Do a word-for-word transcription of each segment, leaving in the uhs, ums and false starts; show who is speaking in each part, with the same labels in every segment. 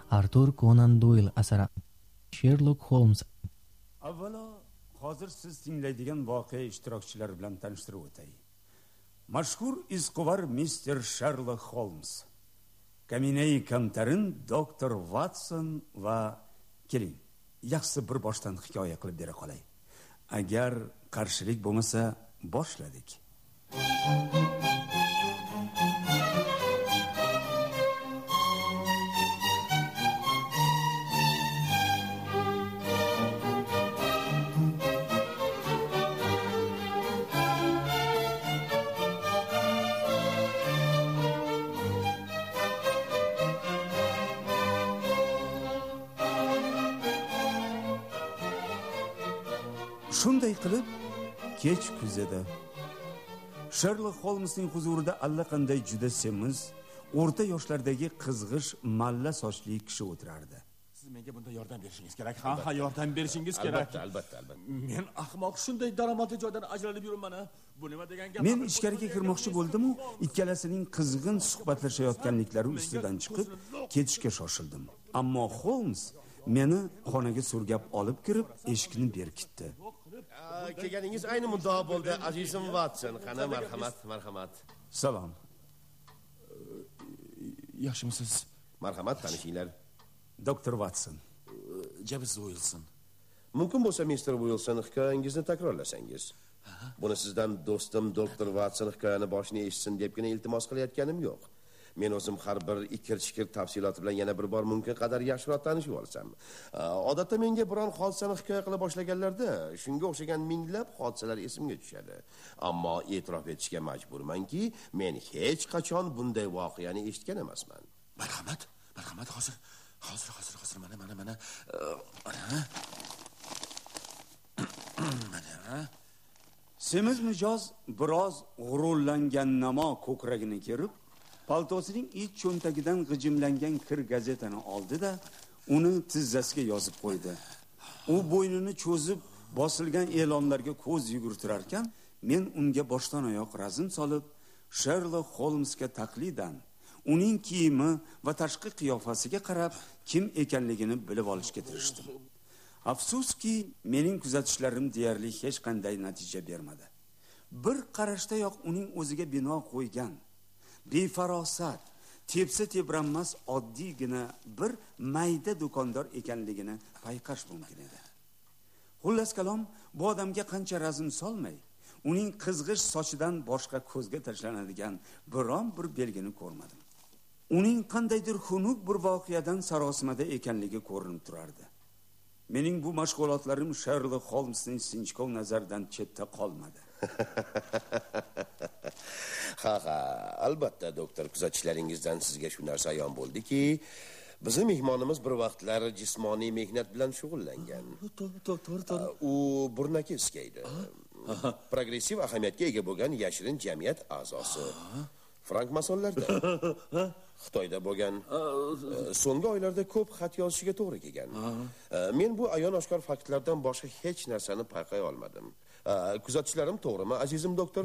Speaker 1: Artur Conan Doyle asari Sherlock Holmes.
Speaker 2: Avvalo, hozir siz tinglaydigan voqea ishtirokchilari bilan tanishtirib o'tay. Mashhur izquvar mister Sherlock Holmes, Kaminai kamtarin doktor Watson va keling, yaxshi bir boshdan hikoya qilib bera qolay. Agar qarshilik bo'lmasa, boshladik. Shunday qilib, kech kuzida Sherlock Holmesning huzurida allaqanday juda semiz, o'rta yoshlardagi qizg'ish malla sochli kishi o'tirardi.
Speaker 3: Siz menga bunda yordam berishingiz kerak. Ha, ha, yordam berishingiz kerak.
Speaker 4: Albatta, albatta, albatta.
Speaker 3: Men ahmoq shunday daromadli joydan ajralib yuribman. Bu nima degan gap?
Speaker 2: Men ichkariga kirmoqchi bo'ldim-u, ikkalasining qizg'in suhbatlashayotganliklari ustidan chiqib, ketishga shoshildim. Ammo Holmes meni xonaga surgab olib kirib, eshikni berkitdi.
Speaker 4: Kelganingiz ayni muddao bo'ldi, azizim Watson. Qani, marhamat, marhamat.
Speaker 2: Salom.
Speaker 3: Yaxshimisiz?
Speaker 4: Marhamat, tanishinglar.
Speaker 2: doktor Watson.
Speaker 3: James Wilson.
Speaker 4: Mumkin bo'lsa, mister Wilson, hikoyangizni takrorlasangiz. Buni sizdan do'stim doktor Watson hikoyani boshini eshitsin debgina iltimos qilayotganim yo'q. Men o'zim har bir ikir-chikir tafsiloti bilan yana bir bor mumkin qadar yaxshiroq tanishib olsam. Odatda menga biron hodisani hikoya qila boshlaganlarda shunga o'xshagan minglab hodisalar esimga tushadi. Ammo e'tirof etishga majburmanki, men hech qachon bunday voqeani eshitgan emasman.
Speaker 3: Marhamat, marhamat, hozir, hozir, hozir, hozir mana, mana, mana. Mana. Mana.
Speaker 2: Semiz mijoz biroz g'ururlangan namo ko'kragini kerib, paltosining ich cho'ntagidan g'ijimlangan kir gazetani oldi-da, uni tizzasiga yozib qo'ydi. U bo'ynini cho'zib, bosilgan e'lonlarga ko'z yugurtirar ekan, men unga boshdan oyoq razm solib, Sherlock Holmesga taqlidan uning kiyimi va tashqi qiyofasiga qarab, kim ekanligini bilib olishga tirishdim. Afsuski, mening kuzatishlarim deyarli hech qanday natija bermadi. Bir qarashdayoq uning o'ziga bino qo'ygan befarosat, tepsa tebranmas oddiygina bir mayda do'kondor ekanligini payqash mumkin edi. Xullas kalom, bu odamga qancha razm solmay, uning qizg'ish sochidan boshqa ko'zga tashlanadigan biron bir belgini ko'rmadim. Uning qandaydir xunuk bir voqeadan sarosimada ekanligi ko'rinib turardi. Mening bu mashg'ulotlarim Sherlock Holmesning sinchkov nazaridan chetda qolmadi.
Speaker 4: Ha ha, albatta doktor, kuzatishlaringizdan sizga shu narsa ayon bo'ldiki, bizning mehmonimiz bir vaqtlar jismoniy mehnat bilan shug'ullangan.
Speaker 3: To'g'ri,
Speaker 4: U burnaki iskaydi. Progressiv ahamiyatga ega bo'lgan yashirin jamiyat a'zosi. Frank masonlarda. Xitoyda bo'lgan. So'nggi oylarda ko'p xat yozishiga to'g'ri kelgan. Men bu ayon oshkor faktlardan boshqa hech narsani payqay olmadim. Kuzatishlarim to'g'rimi, azizim doktor?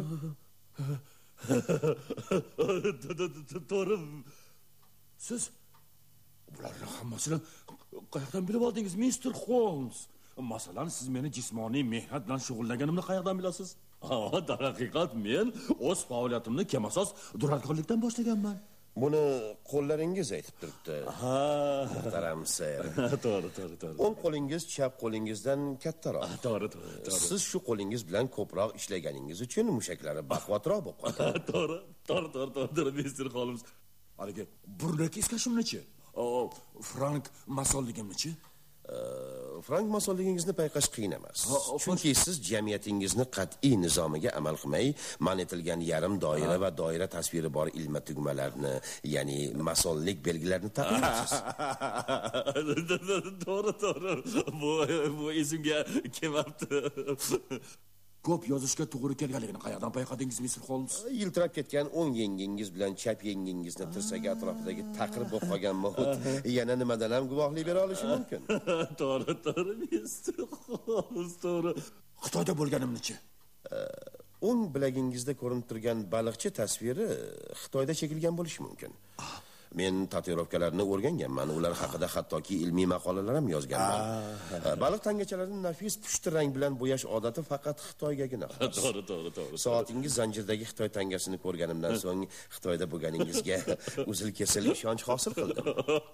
Speaker 3: To'g'ri. Siz bularning hammasini qayerdan bilib oldingiz, mister Holmes? Masalan, siz meni jismoniy mehnat bilan shug'ullanganimni qayerdan bilasiz? Ha, darhaqiqat men o'z faoliyatimni kemasos duradgorlikdan boshlaganman.
Speaker 4: Buni qo'llaringiz aytib turibdi.
Speaker 3: Ha,
Speaker 4: muhtaram ser.
Speaker 3: To'g'ri, to'g'ri, to'g'ri.
Speaker 4: O'ng qo'lingiz chap qo'lingizdan kattaroq.
Speaker 3: To'g'ri, to'g'ri.
Speaker 4: Siz shu qo'lingiz bilan ko'proq ishlaganingiz uchun mushaklari baquvvatroq bo'lib qoldi.
Speaker 3: To'g'ri, to'g'ri, to'g'ri, to'g'ri, mister Holmes. Haligi burnaki iskashimni-chi? O, Frank masonligimni-chi?
Speaker 4: Frank masonligingizni payqash qiyin emas. Chunki siz jamiyatingizni qat'iy nizomiga amal qilmay, man etilgan yarim doira va doira tasviri bor ilma tugmalarni, ya'ni masonlik belgilarini taqiysiz.
Speaker 3: To'g'ri, to'g'ri. Bu bu esimga kelmabdi. Ko'p yozishga to'g'ri kelganligini qayerdan payqadingiz, mister Holmes?
Speaker 4: Yiltirab ketgan o'ng yengingiz bilan chap yengingizni tirsagi atrofidagi taqir bo'lib qolgan muhit yana nimadan ham guvohlik bera olishi mumkin.
Speaker 3: To'g'ri, to'g'ri, mister Holmes, to'g'ri. Xitoyda bo'lganimni-chi?
Speaker 4: O'ng bilagingizda ko'rinib turgan baliqchi tasviri Xitoyda chekilgan bo'lishi mumkin. Men tatuirovkalarni o'rganganman. Ular haqida hattoki ilmiy maqolalar ham yozganman. Baliq tangachalarini nafis pushti rang bilan bo'yash odati faqat Xitoygagina xos.
Speaker 3: To'g'ri, to'g'ri, to'g'ri.
Speaker 4: Soatingiz zanjirdagi Xitoy tangasini ko'rganimdan so'ng Xitoyda bo'lganingizga uzil-kesil ishonch hosil qildim.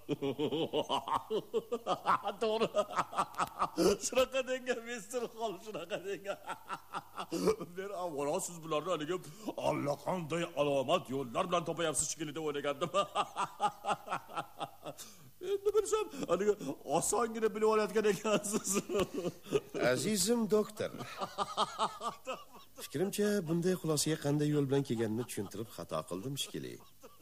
Speaker 3: To'g'ri. Shunaqa denga, mister Xol, shunaqa denga. Men avvalo siz bularni haligi allaqanday alomat yo'llar bilan topayapsiz shekilli deb o'ylagandim. Endi bilsam, haligi osongina bilib olayotgan ekansiz.
Speaker 4: Azizim doktor. Fikrimcha, bunday xulosaga qanday yo'l bilan kelganini tushuntirib xato qildim shekilli.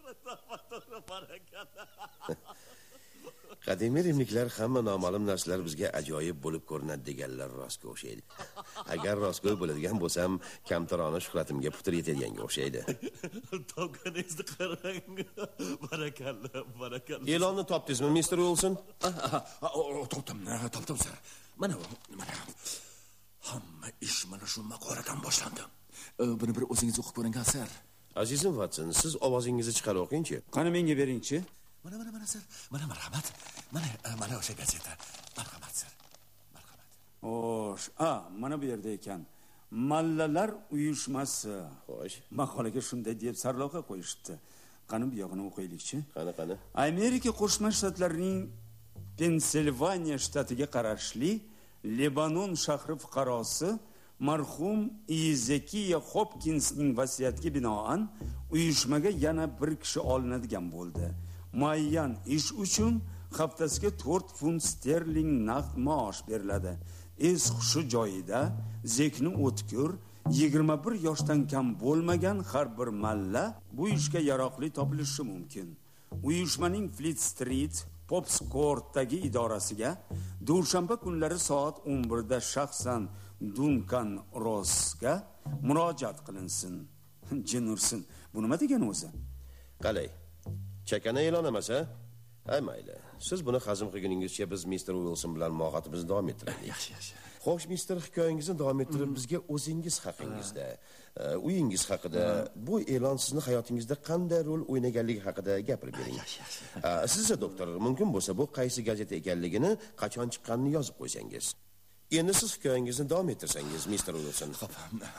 Speaker 4: Qadimiy rimliklar hamma noma'lum narsalar bizga ajoyib bo'lib ko'rinadi deganlar rostga o'xshaydi. Agar rostgo'y bo'ladigan bo'lsam, kamtarona shuhratimga putur yetadianga o'xshaydi.
Speaker 3: Topganingizni qarang. Barakalla, barakalla.
Speaker 4: E'lonni topdingizmi, mister Wilson?
Speaker 3: Topdim, topdim sir. Mana, mana. Hamma ish mana shu maqoladan boshlandi. Buni bir o'zingiz o'qib ko'ring, sir.
Speaker 4: Azizim Watson, siz ovozingizni chiqarib o'qingchi.
Speaker 2: Qani menga beringchi.
Speaker 3: Mana, mana, mana sir. Mana marhamat. Mana, mana o'sha gazeta. Marhamat sir. Marhamat.
Speaker 2: Xo'sh, a, mana bu yerda ekan. Mallalar uyushmasi.
Speaker 4: Xo'sh.
Speaker 2: Maqolaga shunday deb sarlavha qo'yishibdi. Qani bu yog'ini o'qiylikchi.
Speaker 4: Qani, qani.
Speaker 2: Amerika Qo'shma Shtatlarining Pensilvaniya shtatiga qarashli Lebanon shahri fuqarosi marhum Ezekiya Hopkinsning vasiyatiga binoan uyushmaga yana bir kishi olinadigan bo'ldi. Muayyan ish uchun haftasiga to'rt funt sterling naqd maosh beriladi. Es hushi joyida, zekni o'tkir, yigirma bir yoshdan kam bo'lmagan har bir malla bu ishga yaroqli topilishi mumkin. Uyushmaning Fleet Street Pops Courtdagi idorasiga dushanba kunlari soat o'n birda shaxsan Duncan Rossga murojaat qilinsin. Jinursin. Bu nima degan o'zi?
Speaker 4: Qalay. Chakana e'lon emas, ha? Ay mayli. Siz buni hazm qilguningizcha biz mister Wilson bilan muloqotimizni davom ettiraylik.
Speaker 3: Yaxshi, yaxshi.
Speaker 4: Xo'sh, mister hikoyangizni davom ettirib bizga o'zingiz haqingizda, uyingiz haqida, bu e'lon sizni hayotingizda qanday rol o'ynaganligi haqida gapirib bering.
Speaker 3: Yaxshi, yaxshi.
Speaker 4: Sizcha doktor, mumkin bo'lsa bu qaysi gazeta ekanligini, qachon chiqqanini yozib qo'ysangiz. Endi siz hikoyangizni davom ettirsangiz, mister Wilson.
Speaker 3: Xo'p,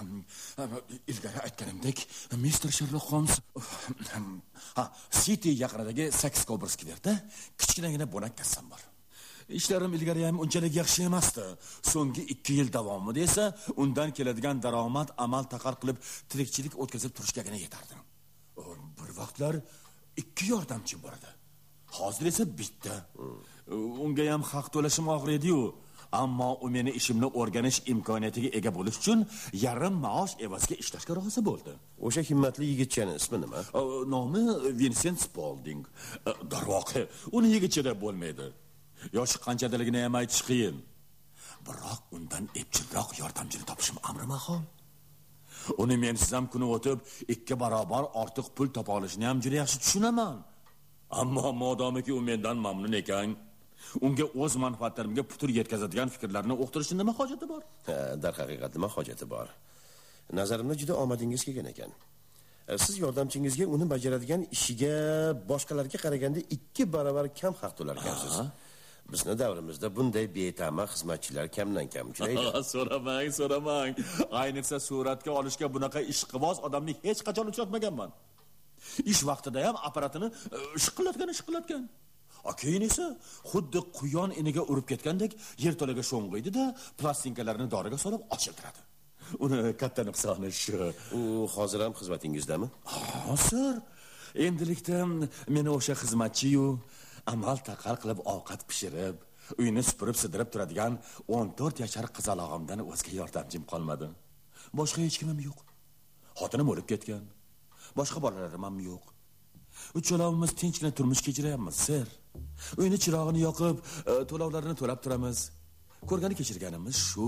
Speaker 3: ilgari aytganimdek, mister Sherlock Holmes ha, City yaqinidagi Saxe-Coburg skverda kichkinagina bo'nak kassam bor. Ishlarim ilgari ham unchalik yaxshi emasdi. So'nggi ikki yil davomida esa undan keladigan daromad amal taqar qilib tirikchilik o'tkazib turishgagina yetardi. Bir vaqtlar ikki yordamchim bor edi. Hozir esa bitta. Unga ham haq to'lashim og'ir edi-yu. Ammo u meni ishimni o'rganish imkoniyatiga ega bo'lish uchun yarim maosh evaziga ishlashga rozi bo'ldi.
Speaker 4: O'sha himmatli yigitchani ismi nima?
Speaker 3: Nomi Vincent Spaulding. Darvoqe, uni yigitcha deb bo'lmaydi. Yoshi qanchadaligini ham aytish qiyin. Biroq undan epchilroq yordamchini topishim amri mahol. Uni men siz ham kuni o'tib ikki barobar ortiq pul topa olishni ham juda yaxshi tushunaman. Ammo modomiki u mendan mamnun ekan, unga o'z manfaatlarimga putur yetkazadigan fikrlarni o'qtirishning nima hojati bor?
Speaker 4: Ha, dar haqiqat nima hojati bor? Nazarimda juda omadingiz kelgan ekan. Siz yordamchingizga uni bajaradigan ishiga boshqalarga qaraganda ikki barobar kam haq to'lar ekansiz. Bizni davrimizda bunday betama xizmatchilar kamdan kam uchraydi.
Speaker 3: So'ramang, so'ramang. Ayniqsa suratga olishga bunaqa ishqiboz odamni hech qachon uchratmaganman. Ish vaqtida ham apparatini shiqillatgan, shiqillatgan. Keyin esa xuddi quyon iniga urib ketgandek yerto'laga sho'ng'iydi-da, plastinkalarini doriga solib ochiltiradi. Uni katta nuqsoni shu.
Speaker 4: U hozir ham xizmatingizdami?
Speaker 3: Hozir endilikda meni o'sha xizmatchi-yu, amal taqal qilib ovqat pishirib, uyni supurib sidirib turadigan o'n to'rt yashar qizalog'imdan o'zga yordamchim qolmadi. Boshqa hech kimim yo'q. Xotinim o'lib ketgan. Boshqa bolalarim ham yo'q. Uchalovimiz tinchgina turmush kechirayapmiz, sir. Uyni chirog'ini yoqib, to'lovlarini to'lab turamiz. Ko'rgani kechirganimiz shu.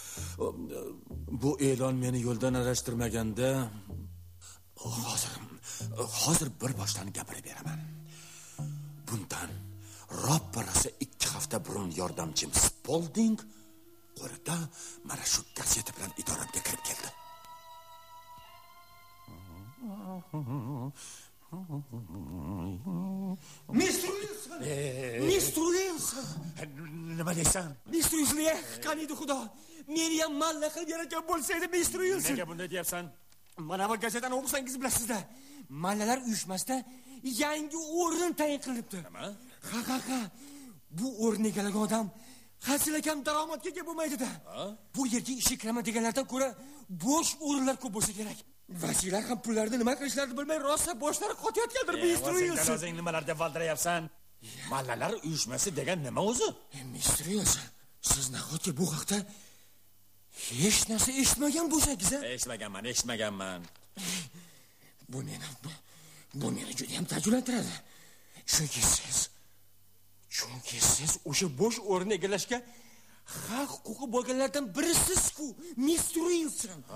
Speaker 3: Bu e'lon meni yo'ldan adashtirmaganda, hozir hozir bir boshdan gapirib beraman. Bundan ropparasi ikki hafta burun yordamchim Spaulding qo'lida mana shu gazeta bilan idoramga kirib keldi.
Speaker 5: mister Wilson, mister Wilson,
Speaker 3: nima deysan?
Speaker 5: mister Wilson, qaniydi xudo, meni ham malla qilib yaratgan bo'lsaydi, mister Wilson.
Speaker 3: Nega bunday deyapsan?
Speaker 5: Mana bu gazetani o'qisangiz bilasizda, mallalar uyushmasida yangi o'rin tayin qilinibdi.
Speaker 3: Nima?
Speaker 5: Ha, ha, ha. Bu o'rin egallagan odam hasilakam daromadga ega bo'lmaydi-da. Bu yerga ishga kiraman deganlardan ko'ra bo'sh o'rinlar ko'p bo'lsa kerak. Vasiylar ham pullarni nima qilishlarini bilmay rosa boshlari qotayotgandir, mister Wilson.
Speaker 3: Sen nimalar deb valdirayapsan? Mallalar uyushmasi degan nima o'zi?
Speaker 5: mister Wilson, siz nahotki bu haqda hech narsa eshitmagan bo'lsangiz, a?
Speaker 3: Eshitmaganman, eshitmaganman.
Speaker 5: Bu meni bu meni juda ham tajriblantiradi. Chunki siz chunki siz o'sha bo'sh o'rinni egallashga haq huquqi bo'lganlardan birisiz-ku, mister Wilson.
Speaker 3: Ha?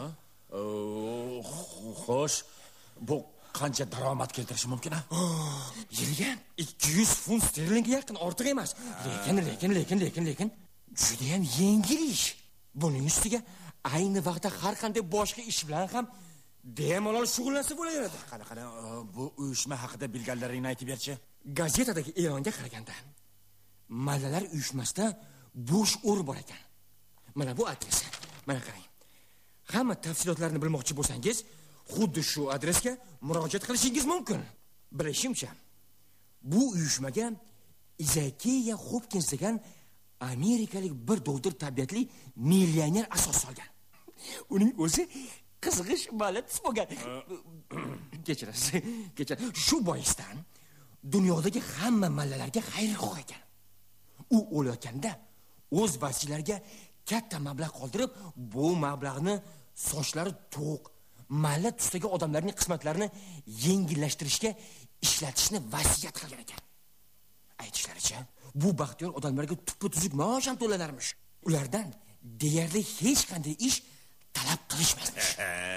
Speaker 3: Xo'sh, bu qancha daromad keltirishi mumkin, a?
Speaker 5: Yilga ikki yuz funt sterlingga yaqin, ortiq emas. Lekin, lekin, lekin, lekin, lekin juda ham yengil ish. Buning ustiga ayni vaqtda har qanday boshqa ish bilan ham bemalol shug'ullansa bo'laveradi.
Speaker 3: Qani, qani, bu uyushma haqida bilganlaringni aytib berchi.
Speaker 5: Gazetadagi e'longa qaraganda mallalar uyushmasida bo'sh o'rin bor ekan. Mana bu adres. Mana qarang. Hamma tafsilotlarni bilmoqchi bo'lsangiz, xuddi shu adresga murojaat qilishingiz mumkin. Bilishimcha, bu uyushmaga Izakiya Hopkins degan amerikalik bir doktor tabiatli millioner asos solgan. Uning o'zi qizg'ish malatis bo'lgan. Kechirasiz, kechir. Shu boisdan dunyodagi hamma mallalarga xayrixoh ekan. U o'layotganda o'z vasiylarga katta mablag' qoldirib, bu mablag'ni sochlari to'q, malla tusdagi odamlarning qismatlarini yengillashtirishga ishlatishni vasiyat qilgan ekan. Aytishlaricha, bu baxtiyor odamlarga tuppa-tuzuk maosh ham to'lanarmish. Ulardan deyarli hech qanday ish talab qilishmasmish.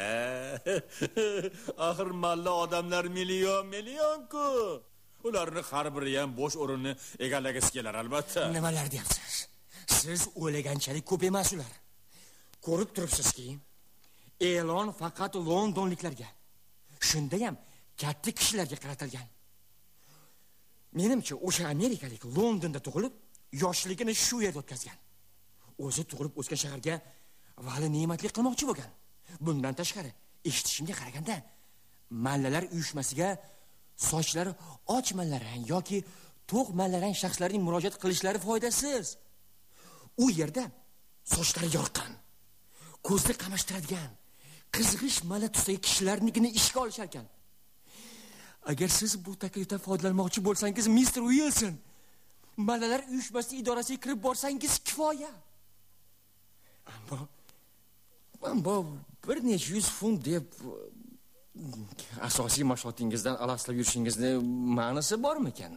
Speaker 3: Axir malla odamlar million million-ku. Ularni har biri ham bo'sh o'rinni egallagisi kelar albatta.
Speaker 5: Nimalar deyapsiz? Siz o'ylaganchalik ko'p emas ular. Ko'rib turibsizki, e'lon faqat londonliklarga, shunda ham katta kishilarga qaratilgan. Menimcha, o'sha amerikalik Londonda tug'ilib, yoshligini shu yerda o'tkazgan. O'zi tug'ilib o'sgan shaharga vali ne'matlik qilmoqchi bo'lgan. Bundan tashqari, eshitishimga qaraganda, mallalar uyushmasiga sochlari och mallarang yoki to'q mallarang shaxslarning murojaat qilishlari foydasiz. U yerda sochlari yorqin, ko'zni qamashtiradigan, qizg'ish malla tusdagi kishilarnikini ishga olishar ekan. Agar siz bu taklifdan foydalanmoqchi bo'lsangiz, mister Wilson, mallalar uyushmasi idorasiga kirib borsangiz kifoya. Ammo ammo bir necha yuz funt deb asosiy mashg'ulotingizdan alaslab yurishingizni ma'nosi bormikan?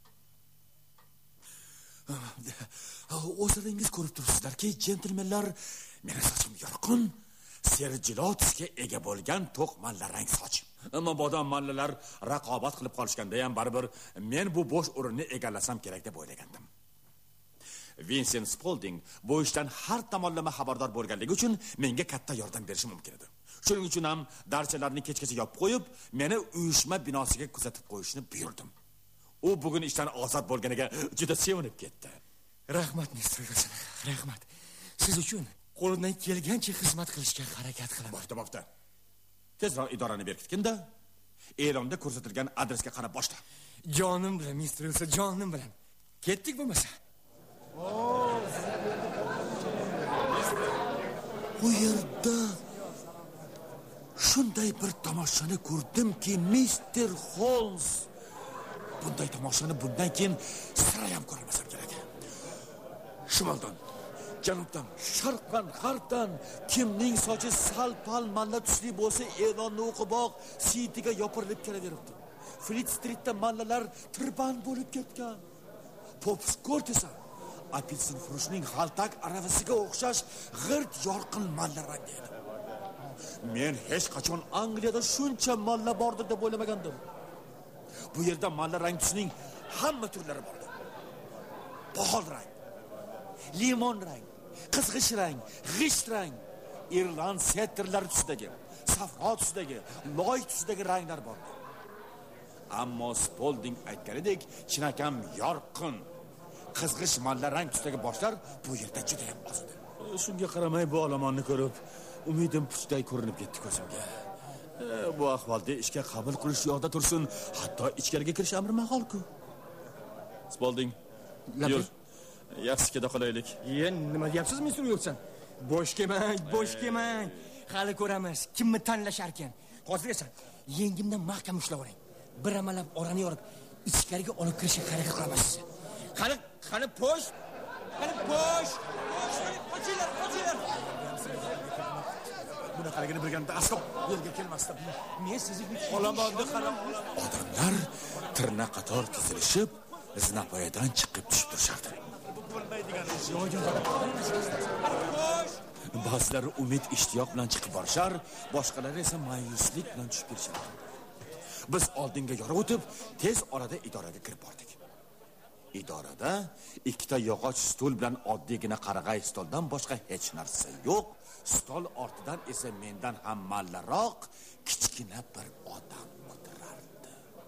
Speaker 3: O'zlaringiz ko'rib turibsizlarki, jentelmenlar, meni sochim yorqin, serjilo tusga ega bo'lgan to'q mallarang soch. Ammo bodam mallalar raqobat qilib qolishganda ham baribir men bu bo'sh o'rinni egallasam kerak deb o'ylagandim. Vincent Spaulding bu ishdan har tomonlama xabardor bo'lganligi uchun menga katta yordam berishi mumkin edi. Shuning uchun ham darschalarni kechgacha yopib qo'yib, meni uyushma binosiga kuzatib qo'yishni buyurdim. U bugun ishdan ozod bo'lganiga juda sevinib ketdi.
Speaker 5: Rahmat, mister Wilson, rahmat. Siz uchun qo'limdan kelgancha xizmat qilishga harakat qilaman.
Speaker 3: Bo'pti, bo'pti. Tezroq idorani berkitgin-da, e'londa ko'rsatilgan adresga qarab boshla.
Speaker 5: Jonim bilan, mister Wilson, jonim bilan. Ketdik bo'lmasa.
Speaker 3: Bu yerda shunday bir tomoshani ko'rdimki, mister Holmes. Bunday tomoshani bundan keyin sira ham ko'rmasam kerak. Shimoldan, janubdan, sharqdan, g'arbdan kimning sochi sal-pal malla tusli bo'lsa, e'lonni o'qiboq sitiga yopirilib kelaveribdi. Fleet Streetda mallalar tirband bo'lib ketgan. Pops Court esa apelsin furushning xaltak aravasiga o'xshash g'irt yorqin mallarang edi. Men hech qachon Angliyada shuncha malla bordi deb o'ylamagandim. Bu yerda malla rang tusining hamma turlari bor. Pohol rang, limon rang, qizg'ish rang, g'isht rang, Irland setrlari tusidagi, safro tusidagi, loy tusidagi ranglar bor. Ammo Spolding aytganidek, chinakam yorqin, qizg'ish mallarang tusdagi boshlar bu yerda juda ham oz edi. Shunga qaramay bu olomonni ko'rib, umidim puchday ko'rinib ketdi ko'zimga. E, bu ahvolda ishga qabul qilish yo'qda tursin, hatto ichkariga kirish amri mahol-ku. Spolding, yur. Yaxshi keda qolaylik.
Speaker 5: Ye, nima deyapsiz, mister Wilson? Bosh kelmang, bosh kelmang. Hali ko'ramiz, kimni tanlashar ekan. Hozir esa yengimdan mahkam ushlab oling. Bir amalab orani yorib, ichkariga olib kirishga harakat qilamiz. Qani, qani posh. Qani posh. Qochinglar, qochinglar.
Speaker 3: Buni qaragani bilganda aslo yerga kelmasdim.
Speaker 5: Men sizni
Speaker 3: Olomonni qarab, odamlar tirna qator tizilishib, zinapoyadan chiqib tushib turishardi. Ba'zilari umid ishtiyoq bilan chiqib borishar, boshqalari esa ma'yuslik bilan tushib kelishardi. Biz oldinga yorib o'tib, tez orada idoraga kirib bordik. Idorada ikkita yog'och stul bilan oddiygina qarag'ay stoldan boshqa hech narsa yo'q. Stol ortidan esa mendan ham mallaroq kichkina bir odam o'tirardi.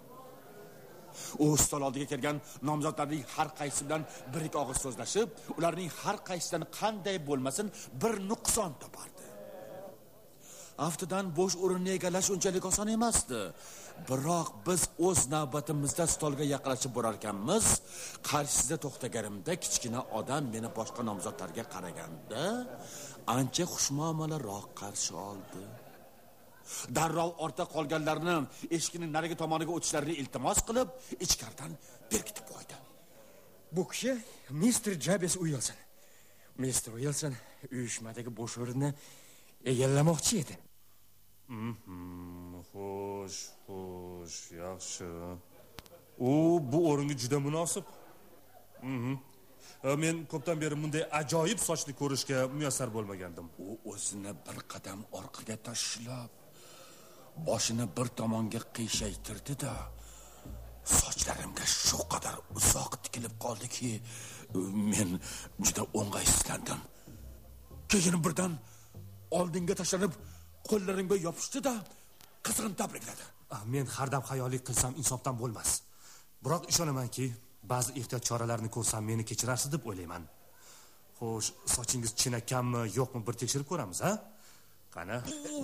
Speaker 3: U stol oldiga kelgan nomzodlarning har qaysi bilan bir-ikki og'iz so'zlashib, ularning har qaysidan qanday bo'lmasin bir nuqson topardi. Aftidan bo'sh o'rinni egallash unchalik oson emasdi. Biroq biz o'z navbatimizda stolga yaqinlashib borar ekanmiz, qarshisida to'xtaganimda kichkina odam meni boshqa nomzodlarga qaraganda ancha xushmuomalaroq qarshi oldi. Darrov ortda qolganlarni eshikning narigi tomoniga o'tishlarini iltimos qilib, ichkaridan berkitib qo'ydi.
Speaker 5: Bu kishi mister Jabez Wilson. mister Wilson uyushmadagi bo'sh o'rinni egallamoqchi edi.
Speaker 6: Mhm, xo'sh, xo'sh, yaxshi. U bu o'ringa juda munosib. Mhm. Men ko'pdan beri bunday ajoyib sochni ko'rishga muyassar bo'lmagandim.
Speaker 3: U o'zini bir qadam orqaga tashlab, boshini bir tomonga qiyshaytirdi-da, sochlarimga shu qadar uzoq tikilib qoldiki, men juda o'ng'aysizlandim. Keyin birdan oldinga tashlanib, qo'llarimga yopishdi-da, qizg'in tabrikladi.
Speaker 6: Men har dam xayollik qilsam insofdan bo'lmas. Biroq ishonamanki, ba'zi ehtiyot choralarini ko'rsam meni kechirasiz deb o'ylayman. Xo'sh, sochingiz chinakami, yo'qmi bir tekshirib ko'ramiz, ha? Qani?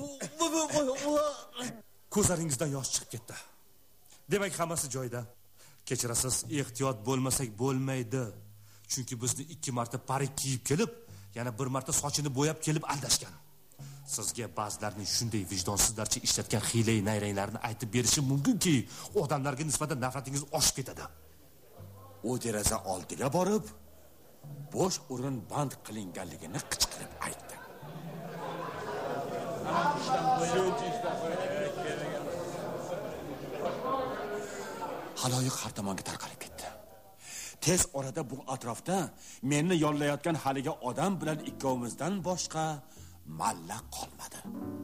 Speaker 6: Ko'zlaringizdan yosh chiqib ketdi. Demak, hammasi joyida. Kechirasiz, ehtiyot bo'lmasak bo'lmaydi. Chunki bizni ikki marta parik kiyib kelib, yana bir marta sochini bo'yab kelib aldashgan. Sizga ba'zilarning shunday vijdonsizlarcha ishlatgan hiylay nayranglarni aytib berishi mumkinki, odamlarga nisbatan nafratingiz oshib ketadi.
Speaker 3: U deraza oldiga borib, bo'sh o'rin band qilinganligini qichqirib aytdi. Haloyiq har tomonga tarqalib ketdi. Tez orada bu atrofda meni yollayotgan haligi odam bilan ikkovimizdan boshqa malla qolmadi.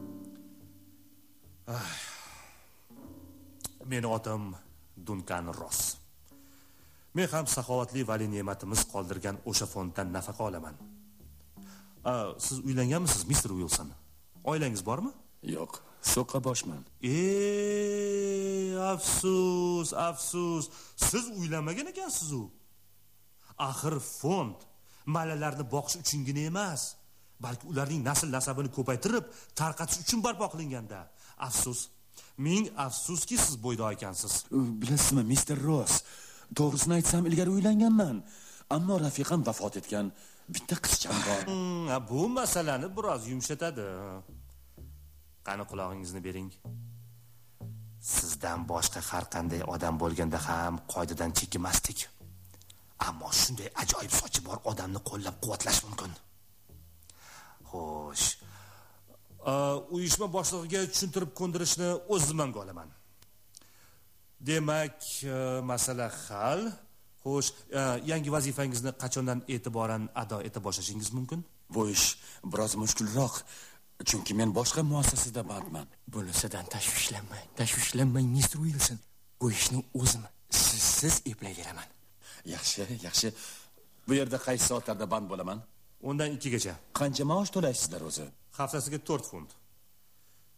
Speaker 6: Meni otam Duncan Ross. Men ham saxovatli vali ne'matimiz qoldirgan o'sha fonddan nafaqa olaman. A, siz uylanganmisiz, mister Wilson? Oilangiz bormi?
Speaker 3: Yo'q, so'qqa boshman.
Speaker 6: Ey, afsus, afsus. Siz uylanmagan ekansiz-ku. Axir fond malalarni boqish uchungina emas, balki ularning nasl nasabini ko'paytirib, tarqatish uchun barpo qilinganda. Afsus. Ming afsuski siz bo'ydoq ekansiz.
Speaker 3: Bilasizmi, mister Ross, to'g'risini aytsam ilgari uylanganman, ammo rafiqam vafot etgan. Bitta qizcham bor.
Speaker 6: Hmm, bu masalani biroz yumshatadi. Qani qulog'ingizni bering. Sizdan boshqa har qanday odam bo'lganda ham qoidadan chekinmasdik. Ammo shunday ajoyib sochi bor odamni qo'llab-quvvatlash mumkin. Xo'sh. Uyushma boshlig'iga tushuntirib ko'ndirishni o'z zimmamga olaman. Demak, masala hal. Xo'sh, yangi vazifangizni qachondan e'tiboran ado eta boshlashingiz mumkin?
Speaker 3: Bu ish biroz mushkulroq, chunki men boshqa muassasada bandman.
Speaker 5: Bunisidan tashvishlanmang, tashvishlanmang mister Wilson. Bu ishni o'zim sizsiz eplayveraman.
Speaker 3: Yaxshi, yaxshi. Bu yerda qaysi soatlarda band bo'laman?
Speaker 6: O'ndan ikki gacha.
Speaker 3: Qancha maosh to'laysizlar o'zi?
Speaker 6: Haftasiga to'rt funt.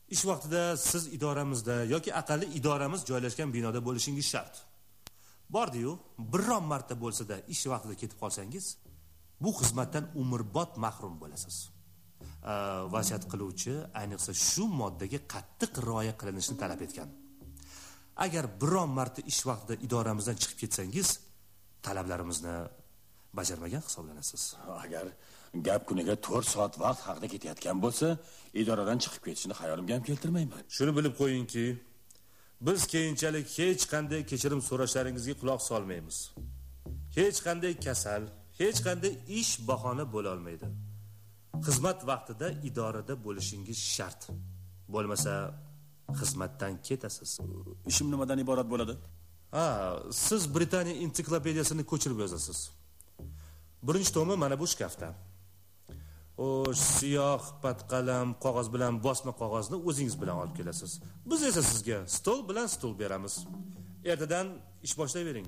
Speaker 6: ish vaqtida siz idoramizda yoki aqalli idoramiz joylashgan binoda bo'lishingiz shart. Bordi-yu, biron marta bo'lsa-da ish vaqtida ketib qolsangiz, bu xizmatdan umrbod mahrum bo'lasiz. Vasiyat qiluvchi ayniqsa shu moddaga qattiq rioya qilinishini talab etgan. Agar biron marta ish vaqtida idoramizdan chiqib ketsangiz, talablarimizni bajarmagan hisoblanasiz.
Speaker 3: Agar gap kuniga to'rt soat vaqt haqida ketayotgan bo'lsa, idoradan chiqib ketishni xayolimga ham keltirmayman.
Speaker 6: Shuni bilib qo'yingki, biz keyinchalik hech qanday kechirim so'rashlaringizga quloq solmaymiz. Hech qanday kasal, hech qanday ish bahona bo'la olmaydi. Xizmat vaqtida idorada bo'lishingiz shart. Bo'lmasa xizmatdan ketasiz.
Speaker 3: Ishim nimadan iborat bo'ladi?
Speaker 6: Ha, siz Britaniya ensiklopediyasini ko'chirib yozasiz. Birinchi tomi mana bu shkafda. O siyoh patqalam qog'oz bilan bosma qog'ozni o'zingiz bilan olib kelasiz. Biz esa sizga stol bilan stul beramiz. Ertadan ish boshlayvering.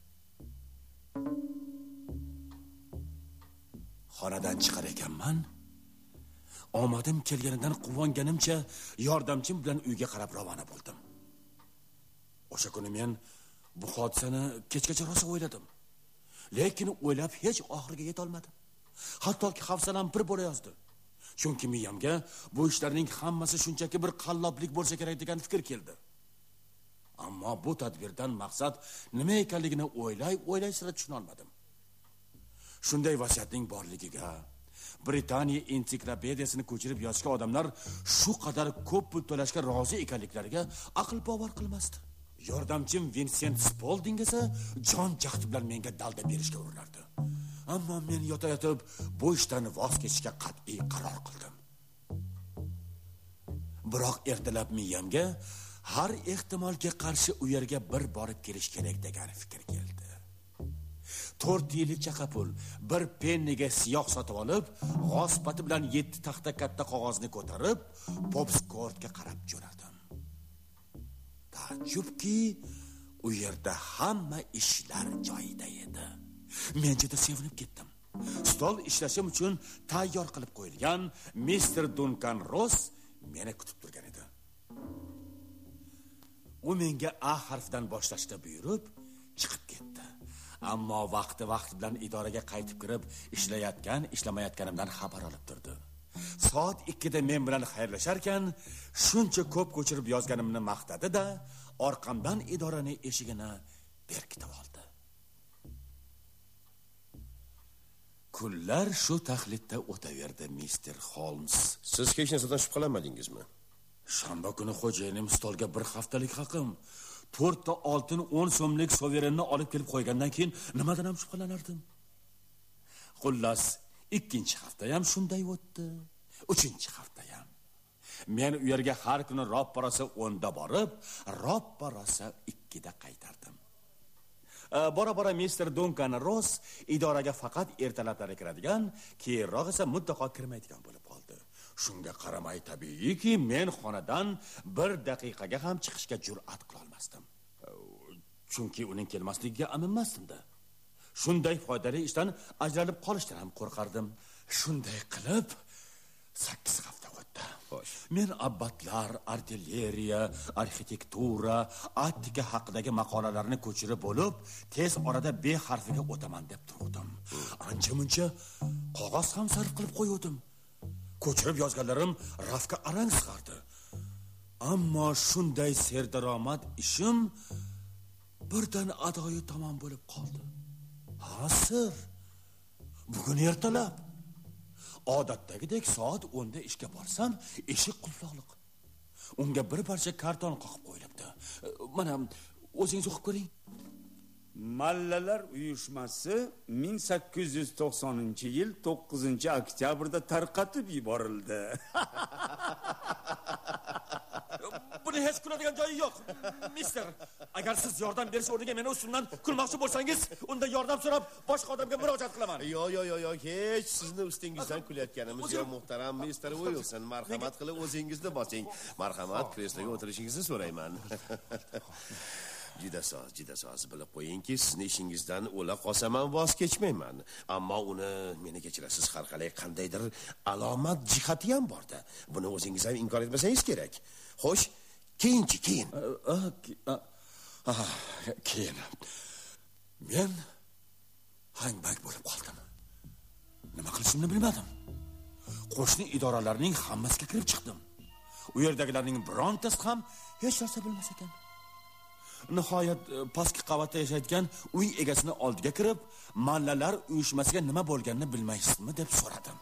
Speaker 3: Xonadan chiqar ekanman. Omadim kelganidan quvonganimcha yordamchim bilan uyga qarab ravona bo'ldim. O'sha kuni men bu hodisani kechgacha rosa o'yladim. Lekin o'ylab hech oxiriga yeta olmadim. Hattoki hafsalam bir bo'la yozdi. Chunki miyamga bu ishlarning hammasi shunchaki bir qalloblik bo'lsa kerak degan fikr keldi. Ammo bu tadbirdan maqsad nima ekanligini o'ylay, o'ylay sira tushuna olmadim. Shunday vasiyatning borligiga Britaniya ensiklopediyasini ko'chirib yozgan odamlar shu qadar ko'p pul to'lashga rozi ekanliklariga aql bovar qilmasdi. Yordamchim Vincent Spaulding esa jon jahdi bilan menga dalda berishga urinardi. Ammo men yotayotib bu ishdan voz kechishga qat'iy qaror qildim. Biroq ertalab miyamga har ehtimolga qarshi u yerga bir borib kelish kerak degan fikr keldi. to'rt yillik chaqa pul bir penniga siyoh sotib olib, g'ospati bilan yetti taxta katta qog'ozni ko'tarib, Popscourtga qarab jo'nadim. Ta'jubki, u yerda hamma ishlar joyida edi. Men juda sevinib ketdim. Stol ishlashim uchun tayyor qilib qo'yilgan mister Duncan Ross meni kutib turgan edi. U menga A harfidan boshlashni buyurib, chiqib ketdi. Ammo vaqti-vaqti bilan idoraga qaytib kirib, ishlayotgan, ishlamayotganimdan xabar olib turdi. Soat ikkida men bilan xayrlashar ekan, shuncha ko'p ko'chirib yozganimni maqtadi-da, orqamdan idoraning eshigini berkitib oldi. Kunlar shu taxlitda o'taverdi, mister Holmes.
Speaker 4: Siz hech narsadan shubhalanmadingizmi?
Speaker 3: Shanba kuni xo'jayinim stolga bir haftalik haqim to'rtta oltin o'n so'mlik soverenni olib kelib qo'ygandan keyin nimadan ham shubhalanardim? Xullas, ikkinchi hafta ham shunday o'tdi. Uchinchi hafta ham. Men u yerga har kuni roppa-rosa o'nda borib, roppa-rosa ikkida qaytardim. Bora-bora mister Duncan Ross idoraga faqat ertalablari kiradigan, keyinroq esa mutlaqo kirmaydigan bo'lib qoldi. Shunga qaramay tabiiyki, men xonadan bir daqiqaga ham chiqishga jur'at qila olmasdim. Chunki uning kelmasligiga aminmasdim-da. Shunday foydali ishdan ajralib qolishdan ham qo'rqardim. Shunday qilib sakkiz hafta o'tdi. Xo'sh. Men abbatlar, artilleriya, arxitektura, attika haqidagi maqolalarni ko'chirib bo'lib, tez orada B harfiga o'taman deb turdim. Ancha-muncha qog'oz ham sarf qilib qo'ydim. Ko'chirib yozganlarim rafga arang sig'ardi. Ammo shunday serdaromad ishim birdan adoyi tamom bo'lib qoldi. Hozir bugun ertalab odatdagidek soat o'nda ishga borsam, eshik qulfloqliq. Unga bir parcha karton qoqib qo'yilibdi. Mana o'zingiz o'qib ko'ring.
Speaker 2: Mallalar uyushmasi ming sakkiz yuz to'qsoninchi yil to'qqizinchi oktyabrda tarqatib yuborildi.
Speaker 3: Buni hech kuladigan joyi yo'q, mister. Agar siz yordam berish o'rniga meni ustimdan kulmoqchi bo'lsangiz, unda yordam so'rab boshqa odamga murojaat qilaman.
Speaker 4: Yo'q, yo'q, yo'q, yo'q, hech sizni ustingizdan kulayotganimiz yo'q, muhtaram mister Wilson. Marhamat qilib o'zingizni bosing. Marhamat, kresloga o'tirishingizni so'rayman. Juda soz, juda soz. Bilib qo'yingki, sizni ishingizdan o'la qolsaman voz kechmayman. Ammo uni meni kechirasiz, har qalay qandaydir alomat jihati ham bor-da. Buni o'zingiz ham inkor etmasangiz kerak. Xo'sh, keyinchi, keyin.
Speaker 3: Keyin. Men hangbak bo'lib qoldim. Nima qilishimni bilmadim. Qo'shni idoralarning hammasiga kirib chiqdim. U yerdagilarning birontasi ham hech narsa bilmas ekan. Nihoyat pastki qavatda yashaydigan uy egasini oldiga kirib, mallalar uyushmasiga nima bo'lganini bilmaysizmi deb so'radim.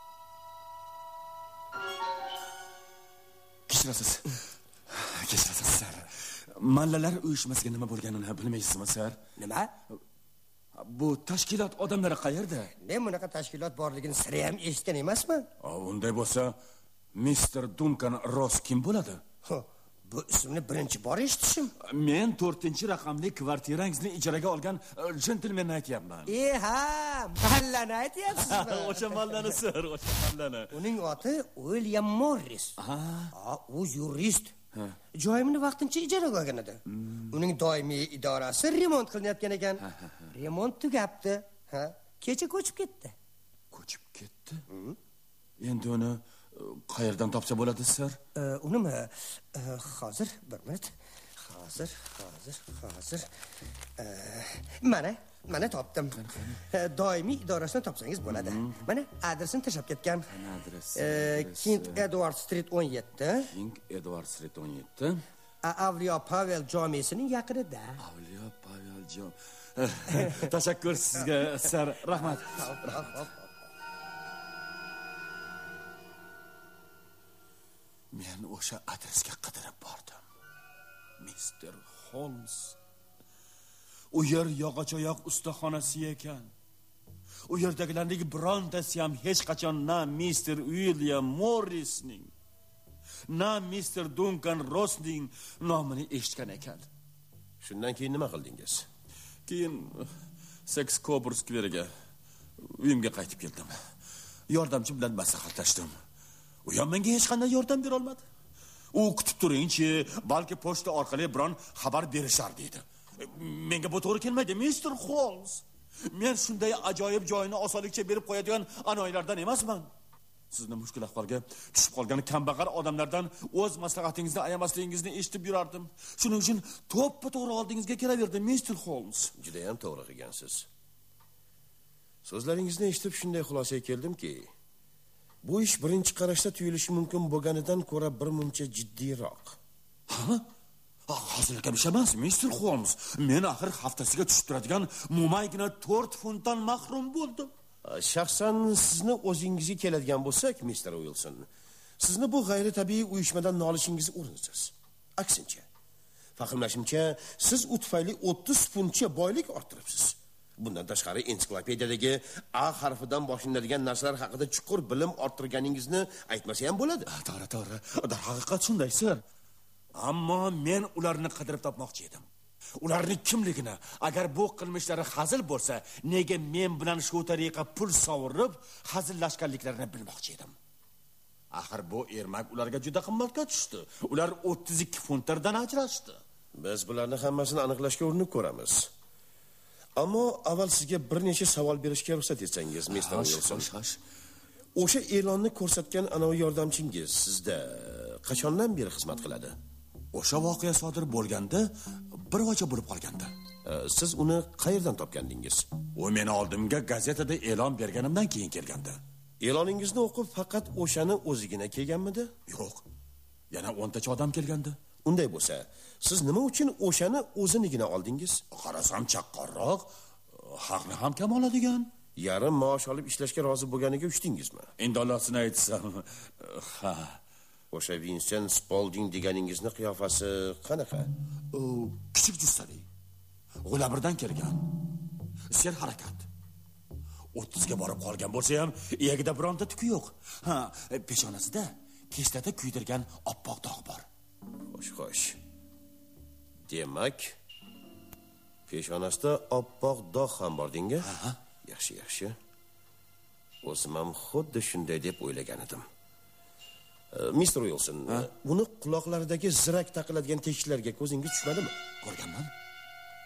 Speaker 3: Kechirasiz. Kechirasiz, sir. Mallalar uyushmasiga nima bo'lganini bilmaysizmi, sir?
Speaker 5: Nima?
Speaker 3: Bu tashkilot odamlari qayerda?
Speaker 5: Men bunaqa tashkilot borligini sira ham eshitgan emasman.
Speaker 3: Unday bo'lsa, mister Duncan Ross kim bo'ladi?
Speaker 5: Bu ismni birinchi bor eshitishim.
Speaker 3: Men to'rtinchi raqamli kvartirangizni ijaraga olgan jentelmenni aytyapman.
Speaker 5: E ha, mallani aytyapsizmi?
Speaker 3: O'sha mallani, sir, o'sha mallani.
Speaker 5: Uning oti William Morris. Ha, u yurist. Joyimni vaqtincha ijaraga olgan edi. Uning doimiy idorasi remont qilinayotgan ekan. Remont tugabdi. Ha, kecha ko'chib ketdi.
Speaker 3: Ko'chib ketdi? Endi uni qayerdan topsa bo'ladi, sir?
Speaker 5: Unimi hozir bir minut. Hozir, hozir, hozir. Mana, mana topdim. Doimiy idorasini topsangiz bo'ladi. Mana adresini tashlab ketgan.
Speaker 3: Adres.
Speaker 5: King Edward Street o'n yetti.
Speaker 3: King Edward Street o'n yetti.
Speaker 5: Avliyo Pavel jomesining yaqinida.
Speaker 3: Avliyo Pavel jom. Tashakkur sizga, sir. Rahmat. Men o'sha adresga qidirib bordim. mister Holmes. U yer yog'ochoyoq ustaxonasi ekan. U yerdagilarning birontasi ham hech qachon na mister William Morrisning, na mister Duncan Rossning nomini eshitgan ekan.
Speaker 4: Shundan keyin nima qildingiz?
Speaker 3: Keyin Sex Cobra skveriga uyimga qaytib keldim. Yordamchi bilan maslahatlashdim. U ham menga hech qanday yordam bera olmadi. U kutib turingchi, balki pochta orqali biron xabar berishar dedi. Menga bu to'g'ri kelmaydi, mister Holmes. Men shunday ajoyib joyini osonlikcha berib qo'yadigan anoylardan emasman. Sizni mushkul ahvolga tushib qolgan kambag'al odamlardan o'z maslahatingizni ayamasligingizni eshitib yurardim. Shuning uchun to'ppa-to'g'ri oldingizga kelaverdim, mister Holmes.
Speaker 4: Juda ham to'g'ri qilgansiz. So'zlaringizni eshitib shunday xulosaga keldimki, bu ish birinchi qarashda tuyulishi mumkin bo'lganidan ko'ra bir muncha jiddiyroq.
Speaker 3: Ha? Hazilga ish emas, mister Holmes. Men axir haftasiga tushib turadigan mo'maygina to'rt funtdan mahrum bo'ldim.
Speaker 4: Shaxsan sizni o'zingizga keladigan bo'lsak, mister Wilson, sizni bu g'ayritabiiy uyushmadan nolishingiz o'rinsiz. Aksincha, fahmlashimcha, siz u tufayli o'ttiz funtcha boylik orttiribsiz. Bundan tashqari ensiklopediyadagi A harfidan boshlanadigan narsalar haqida chuqur bilim orttirganingizni aytmasa ham bo'ladi.
Speaker 3: To'g'ri, to'g'ri. Darhaqiqat shunday, sir. Ammo men ularni qidirib topmoqchi edim. Ularning kimligini, agar bu qilmishlari hazil bo'lsa, nega men bilan shu tariqa pul sovurib, hazillashganliklarini bilmoqchi edim. Axir bu ermak ularga juda qimmatga tushdi. Ular o'ttiz ikki funtdan ajrashdi.
Speaker 4: Biz bularni hammasini aniqlashga urinib ko'ramiz. Ammo avval sizga bir necha savol berishga ruxsat etsangiz, mister Wilson. O'sha e'lonni ko'rsatgan anoyi yordamchingiz sizda qachondan beri xizmat qiladi?
Speaker 3: O'sha voqea sodir bo'lganda bir oycha bo'lib qolganda.
Speaker 4: Siz uni qayerdan topgandingiz?
Speaker 3: U meni oldimga gazetada e'lon berganimdan keyin kelgandi.
Speaker 4: E'loningizni o'qib faqat o'shani o'zigina kelganmidi?
Speaker 3: Yo'q. Yana o'ntacha odam kelgandi.
Speaker 4: Unday bo'lsa, siz nima uchun o'shani o'zinigina oldingiz?
Speaker 3: Qarasam chaqqonroq, haqni ham kam oladigan.
Speaker 4: Yarim maosh olib ishlashga rozi bo'lganiga uchdingizmi?
Speaker 3: Indollasini aytsam, ha.
Speaker 4: O'sha Vincent Spaulding deganingizni qiyofasi qanaqa?
Speaker 3: U kichik jussali. G'ulabirdan kelgan. Ser harakat. o'ttizga borib qolgan bo'lsa ham, iyagida bironta tuki yo'q. Ha, peshonasida kechtada kuydirgan oppoq dog' bor.
Speaker 4: Xo'sh, xo'sh. Demak, peshonasida oppoq dog' ham bor dinga?
Speaker 3: Ha.
Speaker 4: Yaxshi, yaxshi. O'zim ham xuddi shunday deb o'ylagan edim. mister Wilson, uni quloqlaridagi zirak taqiladigan teshiklarga ko'zingiz tushmadimi?
Speaker 3: Ko'rganman.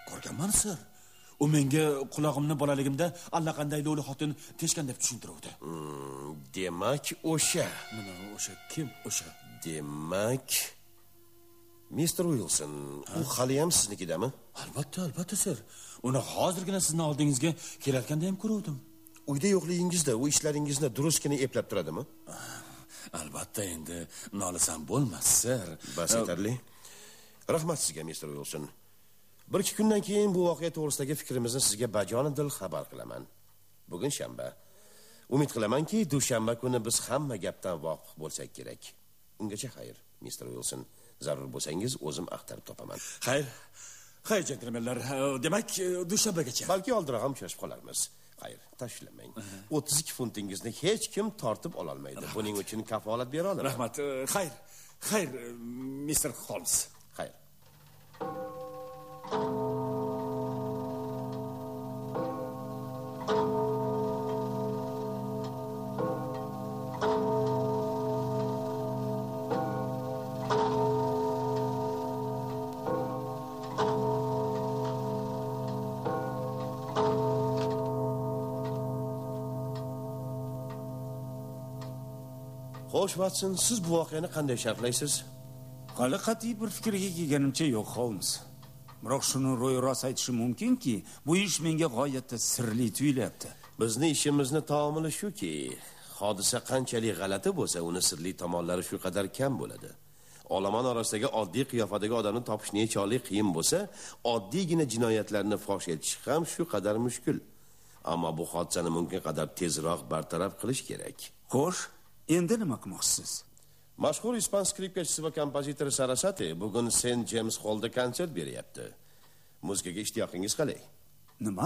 Speaker 3: Ko'rganman, sir. U menga qulog'imni bolaligimda allaqanday lo'li xotin teshgan deb tushuntiruvdi.
Speaker 4: Hmm, demak, o'sha.
Speaker 3: Nima o'sha? Kim o'sha?
Speaker 4: Demak, mister Wilson, u hali ham siznikidami?
Speaker 3: Albatta, albatta, sir. Uni hozirgina sizning oldingizga kelayotganda ham ko'rdim.
Speaker 4: Uyda yo'qligingizda u ishlaringizni durustgina eplab turadimi?
Speaker 3: Albatta, endi nolisam bo'lmas, sir.
Speaker 4: Bas yetarli. Rahmat sizga, mister Wilson. Bir ikki kundan keyin bu voqea to'g'risidagi fikrimizni sizga bajonidil xabar qilaman. Bugun shanba. Umid qilamanki, dushanba kuni biz hamma gapdan voqif bo'lsak kerak. Ungacha xayr, mister Wilson. Zarur bo'lsangiz o'zim axtarib topaman.
Speaker 3: Xayr. Xayr, gentlemenlar. Demak, dushanbagacha.
Speaker 4: Balki oldinroq ham uchrashib qolarmiz. Xayr, tashlamang. o'ttiz ikki funtingizni hech kim tortib ola olmaydi. Buning uchun kafolat bera olaman.
Speaker 3: Rahmat. Xayr. Xayr, mister Holmes.
Speaker 4: Xayr. Xo'sh, Watson, siz bu voqeani qanday sharhlaysiz?
Speaker 2: Hali qat'iy bir fikrga kelganimcha yo'q, Holmes. Biroq shuni ro'y-rost aytishim mumkinki, bu ish menga g'oyatda sirli tuyulyapti.
Speaker 4: Bizni ishimizni taomili shuki, hodisa qanchalik g'alati bo'lsa, uni sirli tomonlari shu qadar kam bo'ladi. Olomon orasidagi oddiy qiyofadagi odamni topish nechalik qiyin bo'lsa, oddiygina jinoyatlarni fosh etish ham shu qadar mushkul. Ammo bu hodisani mumkin qadar tezroq bartaraf qilish kerak.
Speaker 2: Xo'sh, endi nima qilmoqchisiz?
Speaker 4: Mashhur ispan skripkachisi va kompozitori Sarasate bugun Saint James Hallda konsert beryapti. Muzikaga ishtiyoqingiz qalay?
Speaker 2: Nima?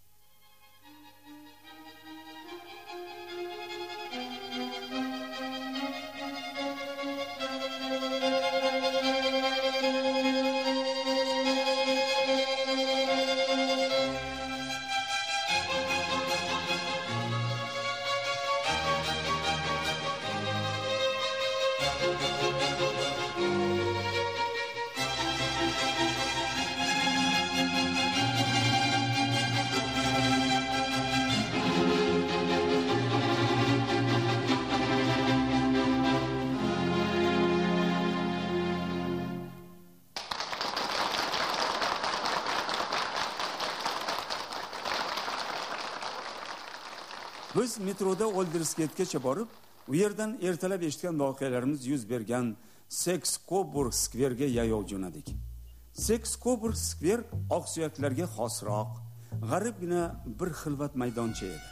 Speaker 2: Biz metroda Oldersgate'gacha borib, u yerdan ertalab eshitgan voqealarimiz yuz bergan Seks-Coburg skverga yayov jo'nadik. Seks-Coburg skver oqsuyaklarga xosroq, g'aribgina bir xilvat maydoncha edi.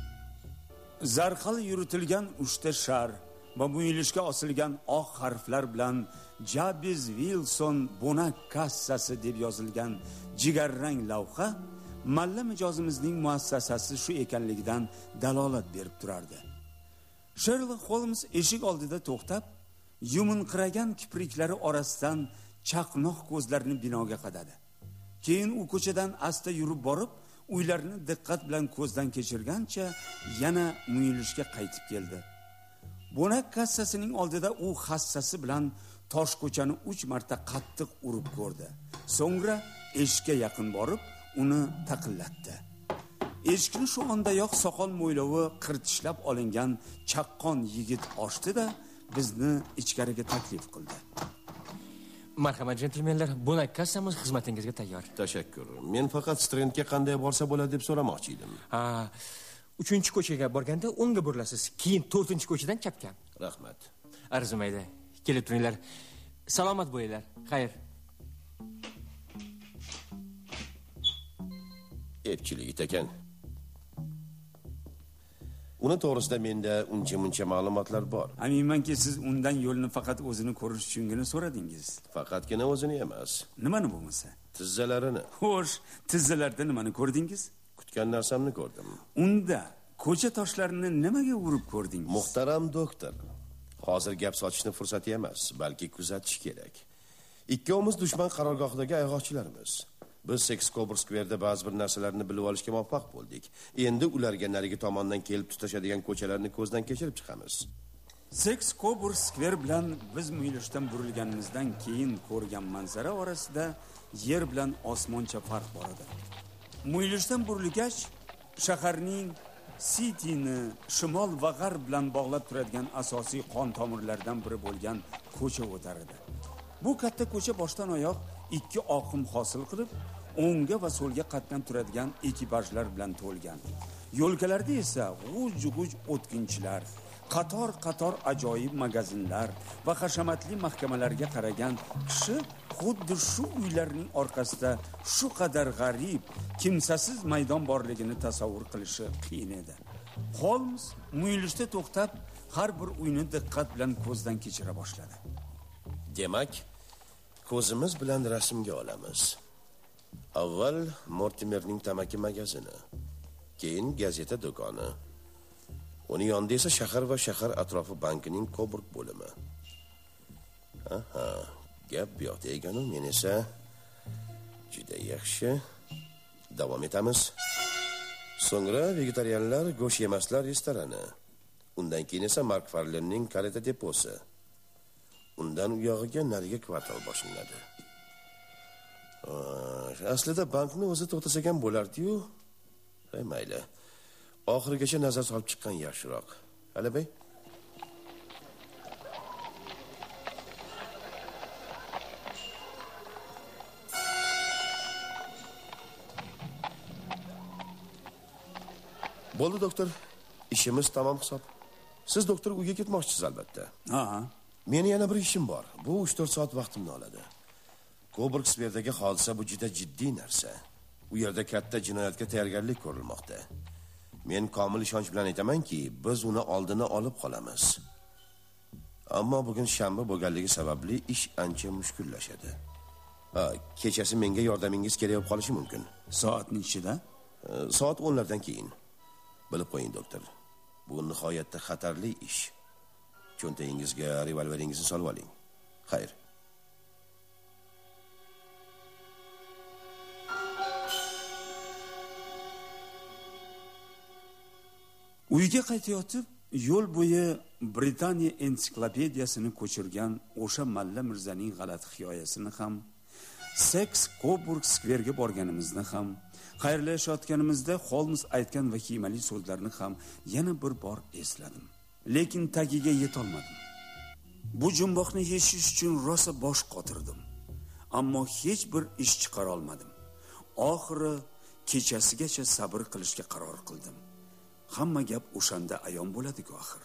Speaker 2: Zarxal yuritilgan uchta shar va muyulishga osilgan oq harflar bilan Jabez Wilson Bonak kassasi deb yozilgan jigarrang lavha malla mijozimizning muassasasi shu ekanligidan dalolat berib turardi. Sherlock Holmes eshik oldida to'xtab, yumunqiragan kipriklari orasidan chaqnoq ko'zlarini binoga qadadi. Keyin u ko'chadan asta yurib borib, uylarni diqqat bilan ko'zdan kechirgancha yana muyulishga qaytib keldi. Bonak kassasining oldida u hassasi bilan tosh ko'chani uch marta qattiq urib ko'rdi. So'ngra eshikka yaqin borib, uni taqillatdi. Eshikni shu ondayoq soqol mo'ylovi qirtishlab olingan chaqqon yigit ochdi-da, bizni ichkariga taklif qildi.
Speaker 5: Marhamat, gentlemenlar, Bonak kassamiz xizmatingizga tayyor.
Speaker 4: Tashakkur. Men faqat Strendga qanday borsa bo'ladi deb so'ramoqchi edim.
Speaker 5: Ha, uchinchi ko'chaga borganda o'ngga burilasiz, keyin to'rtinchi ko'chadan chapga.
Speaker 4: Rahmat.
Speaker 5: Arzimaydi. Kelib turinglar. Salomat bo'linglar. Xayr.
Speaker 4: Epchilik ekan. Uni to'g'risida menda uncha-muncha ma'lumotlar bor.
Speaker 2: Aminmanki, siz undan yo'lni faqat o'zini ko'rish uchungina so'radingiz.
Speaker 4: Faqatgina o'zini emas.
Speaker 2: Nimani bo'lmasa?
Speaker 4: Tizzalarini.
Speaker 2: Xo'sh, tizzalarda nimani ko'rdingiz?
Speaker 4: Kutgan narsamni ko'rdim.
Speaker 2: Unda ko'cha toshlarini nimaga urib ko'rdingiz?
Speaker 4: Muhtaram doktor, hozir gap sochishni fursati emas, balki kuzatish kerak. Ikkovimiz dushman qarorgohidagi ayg'oqchilarimiz. Biz Seks-Coburg skverda ba'zi bir narsalarni bilib olishga muvaffaq bo'ldik. Endi ularga narigi tomondan kelib tutashadigan ko'chalarni ko'zdan kechirib chiqamiz.
Speaker 2: Seks-Coburg skver bilan biz muyulishdan burilganimizdan keyin ko'rgan manzara orasida yer bilan osmoncha farq bor edi. Muyulishdan burilgach, shaharning Cityni shimol va g'arb bilan bog'lab turadigan asosiy qon tomirlaridan biri bo'lgan ko'cha o'tar edi. Bu katta ko'cha boshdan oyoq ikki oqim hosil qilib, o'ngga va so'lga qatnab turadigan ekipajlar bilan to'lgan. Yo'lkalarda esa g'uj-g'uj o'tkinchilar, qator-qator ajoyib magazinlar va hashamatli mahkamalarga qaragan kishi xuddi shu uylarning orqasida shu qadar g'arib, kimsasiz maydon borligini tasavvur qilishi qiyin edi. Holmes muyulishda to'xtab, har bir uyni diqqat bilan ko'zdan kechira boshladi.
Speaker 4: Demak, ko'zimiz bilan rasmga olamiz. Avval Mortimerning tamaki magazini, keyin gazeta do'koni. Uning yonida esa shahar va shahar atrofi bankining Coburg bo'limi. Aha, gap bu yoqda ekanu, men esa juda yaxshi. Davom etamiz. So'ngra vegetarianlar go'sht yemaslar restorani. Undan keyin esa Mark Farlenning kareta deposi. Undan u yog'iga nariga kvartal boshlanadi. Aslida bankni o'zi to'xtasak ham bo'lardi-yu. Ey mayli. Oxirigacha nazar solib chiqqan yaxshiroq. Alibay. Bo'ldi doktor, ishimiz tamom hisob. Siz doktor uyga ketmoqchisiz albatta.
Speaker 2: Ha.
Speaker 4: Meni yana bir ishim bor. Bu uch to'rt soat vaqtimni oladi. Coburg Square'dagi hodisa bu juda jiddiy narsa. U yerda katta jinoyatga tayyorgarlik ko'rilmoqda. Men komil ishonch bilan aytamanki, biz uni oldini olib qolamiz. Ammo bugun shanba bo'lganligi sababli ish ancha mushkullashadi. Ha, kechasi menga yordamingiz kerak bo'lib qolishi mumkin.
Speaker 2: Soatning ichida?
Speaker 4: Soat o'nlardan keyin. Bilib qo'ying doktor. Bu nihoyatda xatarli ish. Cho'ntagingizga revolveringizni solib oling. Xayr.
Speaker 2: Uyga qaytayotib, yo'l bo'yi Britaniya ensiklopediyasini ko'chirgan o'sha Malla Mirzaning g'alati hikoyasini ham, Seks Coburg Square'ga borganimizni ham, xayrlashayotganimizda Holmes aytgan vahimali so'zlarni ham yana bir bor esladim. Lekin tagiga yetolmadim. Bu jumboqni yechish uchun rosa bosh qotirdim, ammo hech bir ish chiqara olmadim. Oxiri kechasigacha sabr qilishga qaror qildim. Hamma gap o'shanda ayon bo'ladi-ku axir.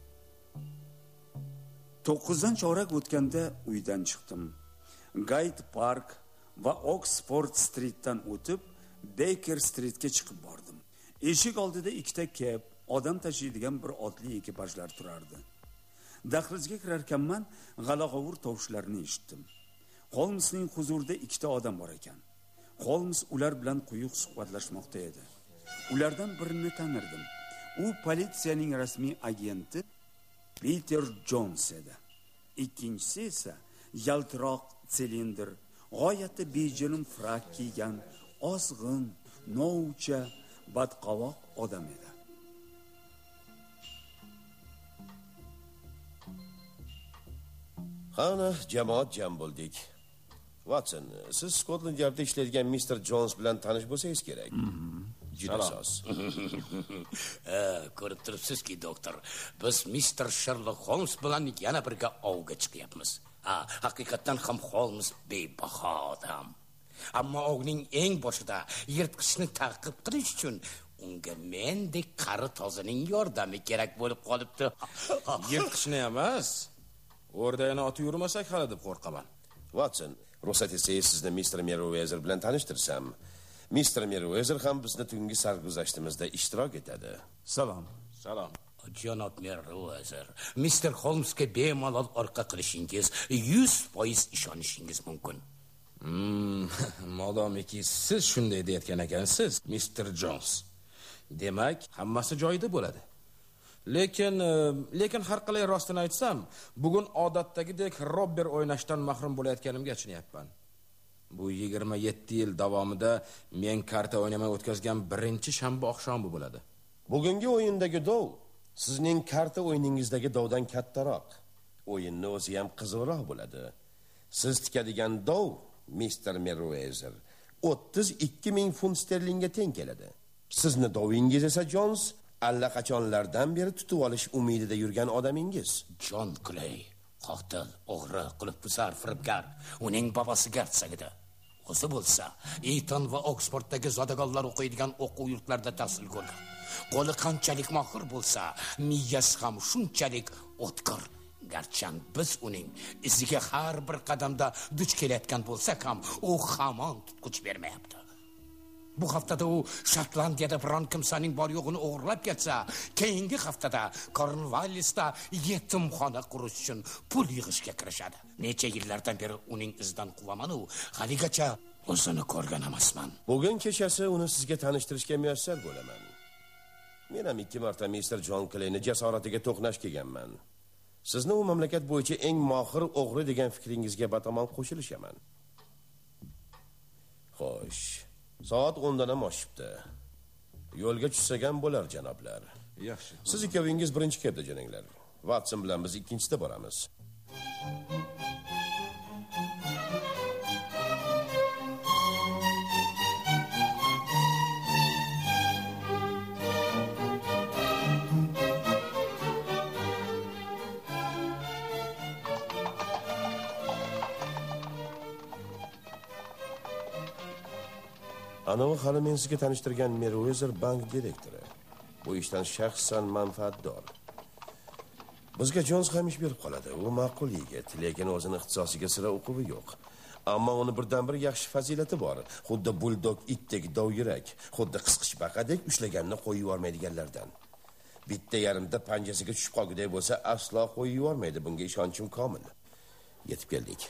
Speaker 2: to'qqizdan chorak o'tganda uydan chiqdim. Hyde Park va Oxford Streetdan o'tib, Baker Streetga chiqib bordim. Eshik oldida ikkita kep, odam tashiydigan bir otli ekipajlar turardi. Dahlizga kirarkanman, g'ala-g'ovur tovushlarini eshitdim. Holmesning huzurida ikkita odam bor ekan. Holmes ular bilan quyuq suhbatlashmoqda edi. Ulardan birini tanirdim. U politsiyaning rasmiy agenti Peter Jones edi. Ikkinchisi esa yaltiroq silindr, g'oyatda bejirim frak kiygan, ozg'in, novcha, badqovoq odam edi.
Speaker 4: Qani, jamoat jam bo'ldik. Watson, siz Scotland Yardda ishlaydigan mister Jones bilan tanish bo'lsangiz kerak. Juda soz.
Speaker 7: Ko'rib turibsizki, doktor, biz mister Sherlock Holmes bilan yana birga ovga chiqyapmiz. Ha, haqiqatan ham Holmes bebaho odam. Ammo ovning eng boshida yirtqichni ta'qib qilish uchun unga mendek qari tozaning yordami kerak bo'lib qolibdi.
Speaker 3: Yirtqichni emas, o'rdakni otib yurmasak hali deb qo'rqaman.
Speaker 4: Watson, ruxsat etsangiz sizni mister Merriweather bilan tanishtirsam. mister Merriweather ham bizni tungi sarguzashtimizda ishtirok etadi.
Speaker 2: Salom.
Speaker 3: Salom.
Speaker 7: Janob Merriweather, mister Holmesga bemalol orqa qilishingiz, yuz foiz ishonishingiz mumkin.
Speaker 3: Hmm, modomiki siz shunday deyotgan ekansiz, mister Jones. Demak, hammasi joyida bo'ladi. Lekin, lekin har qalay rostini aytsam, bugun odatdagidek Robber o'ynashdan mahrum bo'layotganimga achinayapman. Bu yigirma yetti yil davomida men karta o'ynamay o'tkazgan birinchi shanba oqshomi bo'ladi.
Speaker 4: Bugungi o'yindagi dov sizning karta o'yiningizdagi dovdan kattaroq. O'yinni o'zi ham qiziqroq bo'ladi. Siz tikadigan dov mister Merriweather, o'ttiz ikki ming funt sterlingga teng keladi. Sizni dovingiz esa Jons allaqachonlardan beri tutib olish umidida yurgan odamingiz.
Speaker 7: Jon Clay, qotil, o'g'ri, qulupbuzar, firibgar, uning bobosi gartsagida. O'zi bo'lsa, Eton va Oksforddagi zodagonlar o'qiydigan o'quv yurtlarida tahsil ko'rgan. Qo'li qanchalik mohir bo'lsa, miyasi ham shunchalik o'tkir. Garchan biz uning iziga har bir qadamda duch kelayotgan bo'lsak ham, u hamon tutqich bermayapti. Bu haftada u Shotlandiyada biron kimsaning bor yo'g'ini o'g'irlab ketsa, keyingi haftada Cornwallisda yetimxona qurish uchun pul yig'ishga kirishadi. Necha yillardan beri uning izidan quvaman u, haligacha o'zini ko'rgan emasman.
Speaker 4: Bugun kechasi uni sizga tanishtirishga muyassar bo'laman. Men ham ikki marta mister Jon Clayni jasoratiga to'qnash kelganman. Sizni u mamlakat bo'yicha eng mohir o'g'ri degan fikringizga batamom qo'shilishaman. Xo'sh, soat o'ndan ham oshibdi. Yo'lga tushsak ham bo'lar, janoblar.
Speaker 3: Yaxshi.
Speaker 4: Siz ikkovingiz birinchi kepda jo'nanglar. Watson bilan biz ikkinchisida boramiz. Anavi hali men sizga tanishtirgan Merriweather bank direktori. Bu ishdan shaxsan manfaatdor. Bizga Jons ham ish berib qoladi. U ma'qul yigit, lekin o'zining ixtisosiga sira o'quvi yo'q. Ammo uni birdan bir yaxshi fazilati bor. Xuddi buldog itdek dovyurak, xuddi qisqichbaqadek ushlaganni qo'yib yubormaydiganlardan. Bitta yarimda panjasiga tushib qolguday bo'lsa, aslo qo'yib yubormaydi. Bunga ishonchim komil. Yetib keldik.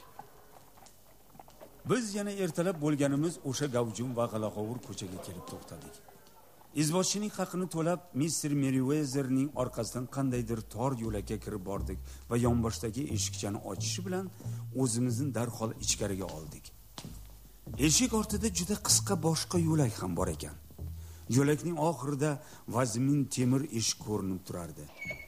Speaker 2: Biz yana ertalab bo'lganimiz o'sha gavjum va g'alaqovur ko'chaga kelib to'xtadik. Izboshchining haqini to'lab, mister Merriweatherning orqasidan qandaydir tor yo'lakka kirib bordik va yonboshdagi eshikchani ochishi bilan o'zimizni darhol ichkariga oldik. Eshik ortida juda qisqa boshqa yo'lak ham bor ekan. Yo'lakning oxirida vazmin temir eshik ko'rinib turardi.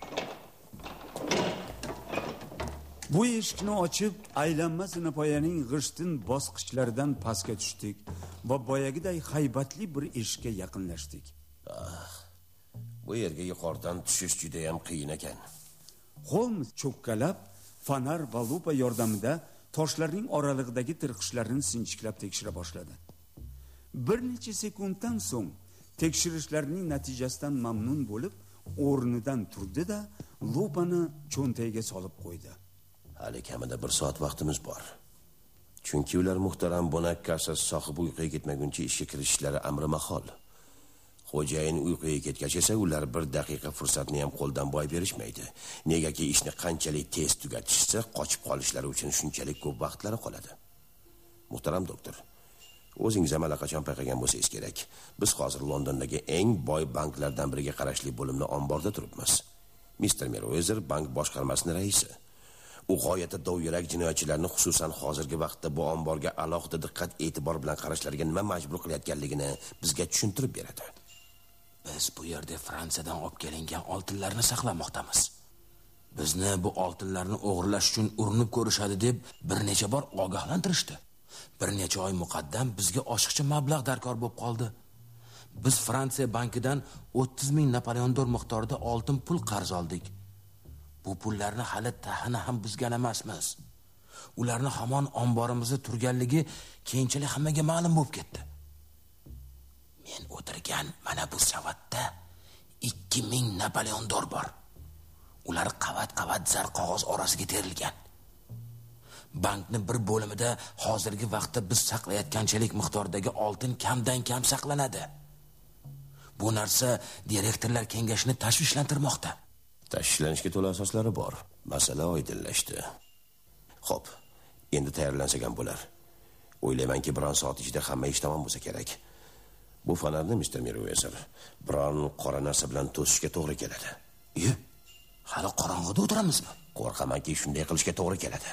Speaker 2: Bu eshikni ochib, aylanma zinapoyaning g'ishtin bosqichlaridan pastga tushdik va boyagiday haybatli bir eshikka yaqinlashdik.
Speaker 4: Ah, bu yerga yuqoridan tushish juda ham qiyin ekan.
Speaker 2: Holmes cho'kkalab, fanar va lupa yordamida toshlarning oralig'idagi tirqishlarni sinchiklab tekshira boshladi. Bir necha sekunddan so'ng tekshirishlarning natijasidan mamnun bo'lib, o'rnidan turdi-da, lupani cho'ntagiga solib qo'ydi.
Speaker 4: Hali kamida bir soat vaqtimiz bor. Chunki ular muhtaram Bonak kassasi sohibi uyquga ketmaguncha ishga kirishlari amri mahol. Xo'jayin uyquga ketgach esa ular bir daqiqa fursatni ham qo'ldan boy berishmaydi. Negaki ishni qanchalik tez tugatishsa, qochib qolishlari uchun shunchalik ko'p vaqtlari qoladi. Muhtaram doktor, o'zingiz ham allaqachon payqagan bo'lsangiz kerak. Biz hozir Londondagi eng boy banklardan biriga qarashli bo'limni omborda turibmiz. mister Merriweather bank boshqarmasining raisi. U g'oyatda dovyurak jinoyatchilarni, xususan hozirgi vaqtda bu omborga alohida diqqat e'tibor bilan qarashlariga nima majbur qilayotganligini bizga tushuntirib beradi.
Speaker 7: Biz bu yerda Fransiyadan olib kelingan oltinlarni saqlamoqdamiz. Bizni bu oltinlarni o'g'irlash uchun urinib ko'rishadi deb bir necha bor ogohlantirishdi. Bir necha oy muqaddam bizga oshiqcha mablag' darkor bo'lib qoldi. Biz Fransiya bankidan o'ttiz ming Napoleon dor miqdorida oltin pul qarz oldik. Bu pullarni hali tahini ham buzgan emasmiz. Ularni hamon omborimizda turganligi keyinchalik hammaga ma'lum bo'lib ketdi. Men o'tirgan mana bu savatda ikki ming Napoleon dor bor. Ular qavat-qavat zar qog'oz orasiga terilgan. Bankning bir bo'limida hozirgi vaqtda biz saqlayotganchalik miqdordagi oltin kamdan kam saqlanadi. Bu narsa direktorlar kengashini tashvishlantirmoqda.
Speaker 4: Tashvishlanishga to'la asoslari bor. Masala oydinlashdi. Xo'p, endi tayyorlansak ham bo'lar. O'ylaymanki, biron soat ichida hamma ish tamom bo'lsa kerak. Bu fanarni mister Merriweather biron qora narsa bilan to'sishga to'g'ri keladi.
Speaker 7: Yu, hali qorong'ida o'tiramizmi?
Speaker 4: Qo'rqamanki, shunday qilishga to'g'ri keladi.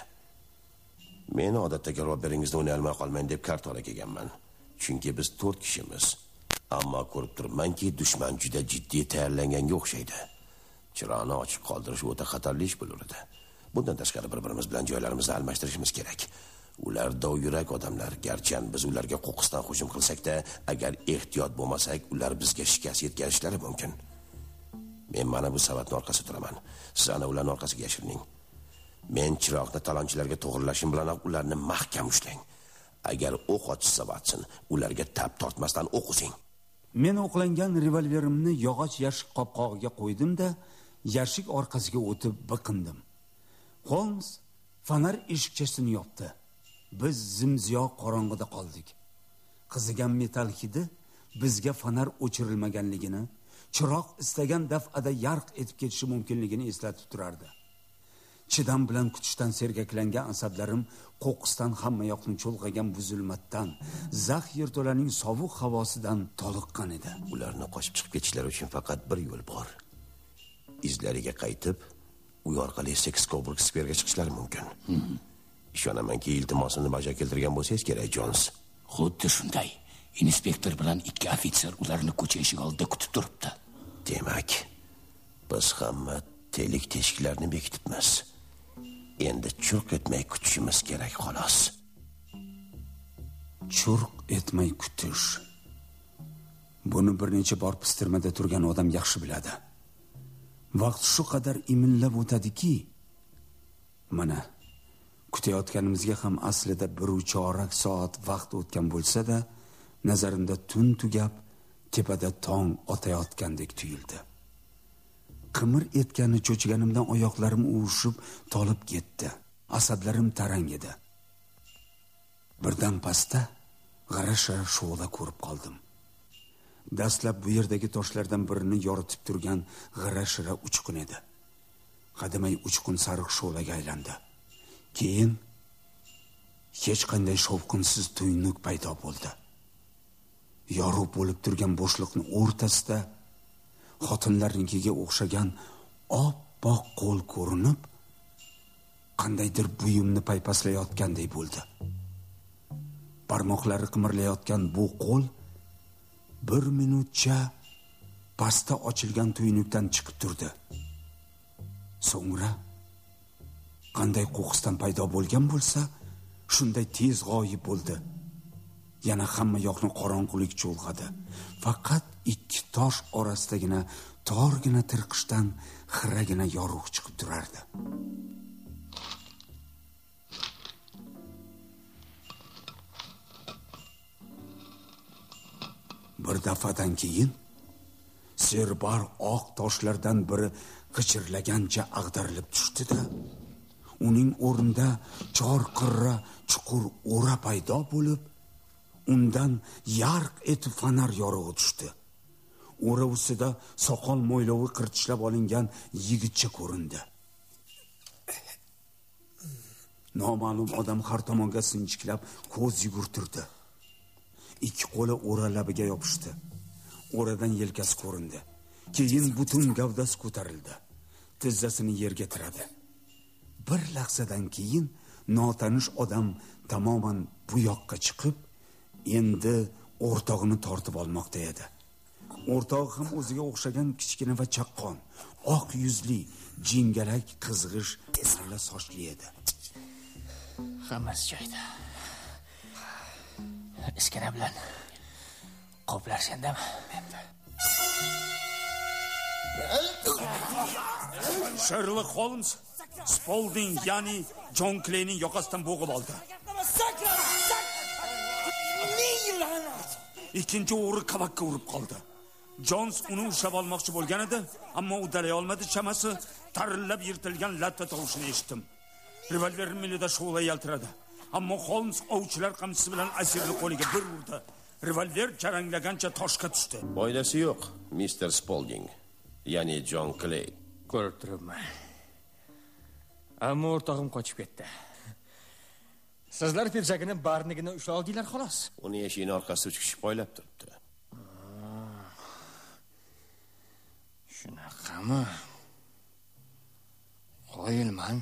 Speaker 4: Men odatdagi robberingizni o'ynay olmay qolmayin deb kartola kelganman. Chunki biz to'rt kishimiz. Ammo ko'rib turibmanki, dushman juda jiddiy tayyorlanganga o'xshaydi. Chiroqni ochiq qoldirish o'ta xatarli ish bo'lardi. Bundan tashqari bir-birimiz bilan joylarimizni almashtirishimiz kerak. Ular dovyurak odamlar, garchi biz ularga qo'qqisdan hujum qilsak-da, agar ehtiyot bo'lmasak, ular bizga shikast yetkazishlari mumkin. Men mana bu savatning orqasida turaman. Siz ana ularning orqasiga yashiring. Men chiroqni talonchilarga to'g'rilashim bilan ularni mahkam ushlang. Agar o'q otishsa batsin, ularga tab tortmasdan o'q uzing.
Speaker 2: Men o'qlangan revolverimni yog'och yashik qopqog'iga qo'ydim-da, yashik orqasiga o'tib biqindim. Holmes fonar eshikchasini yopdi. Biz zimziyo qorong'ida qoldik. Qizigan metal hidi bizga fonar o'chirilmaganligini, chiroq istagan daf'ada yarq etib ketishi mumkinligini eslatib turardi. Chidam bilan kutishdan sergaklangan asablarim qo'qqisdan hamma yoqni cho'lg'agan bu zulmatdan, zax yerto'laning sovuq havosidan toliqqan edi.
Speaker 4: Ularni qochib chiqib ketishlari uchun faqat bir yo'l bor. Izlariga qaytib, u orqali Sexcoburg Square'ga chiqishlari mumkin. Hmm. Ishonamanki, iltimosini bajo keltirgan bo'lsangiz kerak, Jones.
Speaker 7: Xuddi shunday. Inspektor bilan ikki ofitser ularni ko'cha eshigi oldida kutib turibdi.
Speaker 4: Demak, biz hamma telik teshiklarni bekitibmiz. Endi churq etmay kutishimiz kerak xolos.
Speaker 2: Churq etmay kutish. Buni bir necha bor pistirmada turgan odam yaxshi biladi. Vaqt shu qadar imillab o'tadiki, mana kutayotganimizga ham aslida bir chorak soat vaqt o'tgan bo'lsa-da, nazarimda tun tugab, tepada tong otayotgandek tuyuldi. Qimir etgani cho'chiganimdan oyoqlarim uvushib, tolib ketdi. Asablarim tarang edi. Birdan pastda g'ara-shara sho'la ko'rib qoldim. Dastlab bu yerdagi toshlardan birini yoritib turgan g'ara-shara uchqun edi. Qadamay uchqun sariq sho'laga aylandi. Keyin hech qanday shovqinsiz tuynuk paydo bo'ldi. Yorug' bo'lib turgan bo'shliqning o'rtasida xotinlarnikiga o'xshagan oppoq qo'l ko'rinib, qandaydir buyumni paypaslayotgandek bo'ldi. Barmoqlari qimirlayotgan bu qo'l bir minutcha pastda ochilgan tuynukdan chiqib turdi. So'ngra qanday qo'qqisdan paydo bo'lgan bo'lsa, shunday tez g'oyib bo'ldi. Yana hamma yoqni qorong'ulik cho'lg'adi. Faqat ikki tosh orasidagina torgina tirqishdan xiragina yorug' chiqib turardi. Bir dafadan keyin serbar oq toshlardan biri qichirlagancha ag'darilib tushdi-da, uning o'rnida chor-qirra chuqur o'ra paydo bo'lib, undan yarq etib fonar yorug'i tushdi. O'ra ustida soqol mo'ylovi qirtishlab olingan yigitcha ko'rindi. Noma'lum odam har tomonga sinchiklab ko'z yugurtirdi. Ikki qo'li o'ra labiga yopishdi. O'radan yelkasi ko'rindi. Keyin butun gavdasi ko'tarildi. Tizzasini yerga tiradi. Bir lahzadan keyin notanish odam tamoman bu yoqqa chiqib, endi o'rtog'ini tortib olmoqda edi. O'rtog'i ham o'ziga o'xshagan kichkina va chaqqon, oq yuzli, jingalak, qizg'ish, esla sochli edi.
Speaker 5: Hammasi joyida. Iskana bilan qoplar sendami? Menda.
Speaker 2: Sherlock Holmes Spaulding, ya'ni John Clay'ning yoqasidan bo'g'ib oldi. Ikkinchi o'g'ri qavakka urib qoldi. Jones uni ushlab olmoqchi bo'lgan edi, ammo uddalay olmadi. Chamasi tarillab yirtilgan latta tovushini eshitdim. Revolver milida sho'la yaltiradi. Ammo Holmes ovchilar qamchisi bilan asirni qo'liga bir urdi. Revolver jaranglagancha toshga tushdi.
Speaker 4: Foydasi yo'q, mister Spaulding, ya'ni John Clay.
Speaker 5: Ko'rib turibman. Ammo o'rtog'im qochib ketdi. Sizlar pirjagini barnigini ushlab oldinglar xolos.
Speaker 4: Uni eshikning orqasida uch kishi poylab turibdi.
Speaker 5: Shunaqami? Qo'yilman.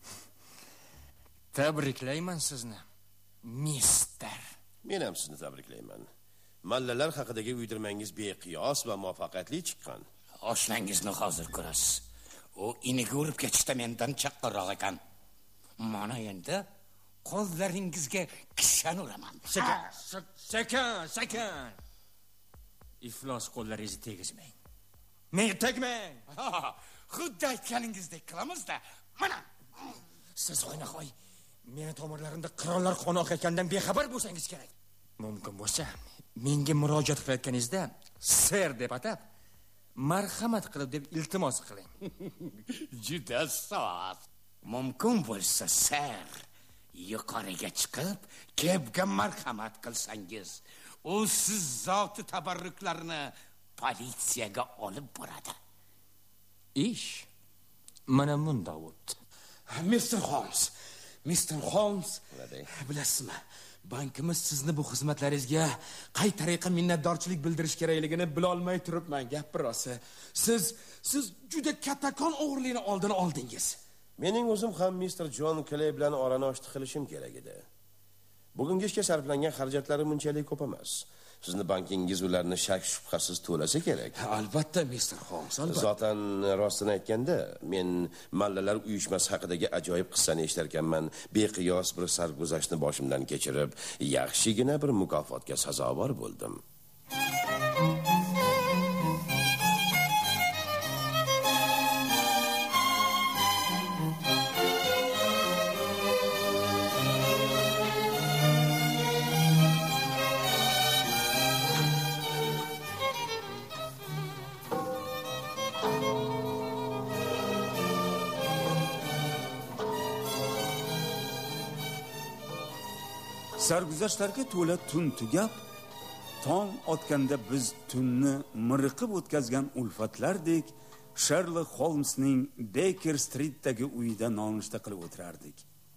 Speaker 5: Tabriklayman sizni, mister.
Speaker 4: Men ham sizni tabriklayman. Mallalar haqidagi uydirmangiz beqiyos va muvaffaqiyatli chiqqan.
Speaker 7: Oshnangizni hozir ko'rasiz. U iniga urib ketishda mendan chaqqaroq ekan. Mana endi qo'llaringizga kishan uraman.
Speaker 5: Sekin, sekin, sekin. Iflos qo'llaringizni tegizmang. Menga tegmang.
Speaker 7: Xuddi aytganingizdek qilamiz-da. Mana.
Speaker 5: Siz o'ynaqo'y. Meni tomirlarimda qirollar qoni oqayotganidan bexabar bo'lsangiz kerak. Mumkin bo'lsa, menga murojaat qilayotganingizda ser deb atab, marhamat qilib deb iltimos qiling.
Speaker 7: Juda soz. Mumkin bo'lsa ser yuqoriga chiqib, kebga marhamat qilsangiz, u siz zoti tabarruklarini politsiyaga olib boradi.
Speaker 5: Ish mana bunda o'tdi.
Speaker 7: mister Holmes, mister Holmes, bilasizmi? Bankimiz sizni bu xizmatlaringizga qay tariqa minnatdorchilik bildirish kerakligini bila olmay turibman, gap birosi. Siz siz juda kattakon o'g'irlikni oldini oldingiz.
Speaker 4: Mening o'zim ham mister Jon Clay bilan orani oshti qilishim kerak edi. Bugungi ishga sarflangan xarajatlarim bunchalik ko'p emas. Sizni bankingiz ularni shak shubhasiz to'lasa kerak.
Speaker 7: Albatta, mister Holmes, albatta.
Speaker 4: Zotan rostini aytganda, men Mallalar uyushmasi haqidagi ajoyib qissani eshitarkanman. Beqiyos bir sarguzashtni boshimdan kechirib, yaxshigina bir mukofotga sazovor bo'ldim.
Speaker 2: Sarguzashtlarga to'la tun tugab, tong otganda biz tunni miriqib o'tkazgan ulfatlardek Sherlock Holmesning Baker Streetdagi uyida nonushta qilib o'tirardik.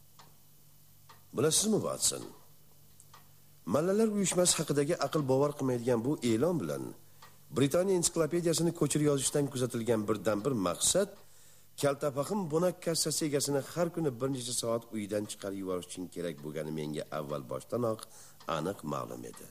Speaker 4: Bilasizmi, Watson? Mallalar uyushmasi haqidagi aql bovar qilmaydigan bu e'lon bilan Britaniya ensiklopediyasini ko'chirib yozishdan kuzatilgan birdan bir maqsad kaltafahim bonak kassasi egasini har kuni bir necha soat uydan chiqarib yuborish uchun kerak bo'lgani menga avval boshdanoq aniq ma'lum edi.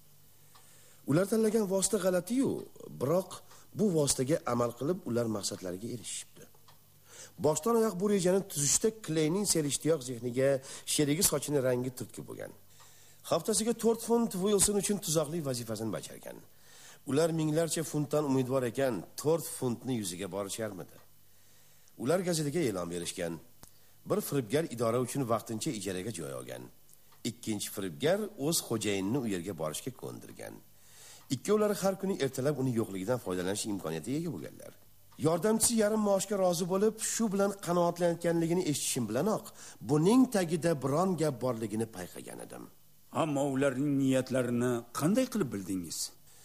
Speaker 4: Ular tanlagan vosita g'alati-yu, biroq bu vositaga amal qilib ular maqsadlariga erishibdi. Boshdan oyoq bu rejani tuzishda Clayning serishtiyoq zehniga sherigi sochini rangi turtki bo'lgan. Haftasiga to'rt funt Wilson uchun tuzoqli vazifasini bajargan. Ular minglarcha funtdan umidvor ekan, to'rt funtni yuziga borisharmidi. Ular gazetaga e'lon berishgan. Bir firibgar idora uchun vaqtincha ijaraga joy olgan. Ikkinchi firibgar o'z xo'jayinini u yerga borishga ko'ndirgan. Ikkovlari har kuni ertalab uni yo'qligidan foydalanish imkoniyatiga ega bo'lganlar. Yordamchisi yarim maoshga rozi bo'lib, shu bilan qanoatlanayotganligini eshitishim bilanoq, buning tagida biron gap borligini payqagan edim.
Speaker 2: Ammo ularning niyatlarini qanday qilib bildingiz?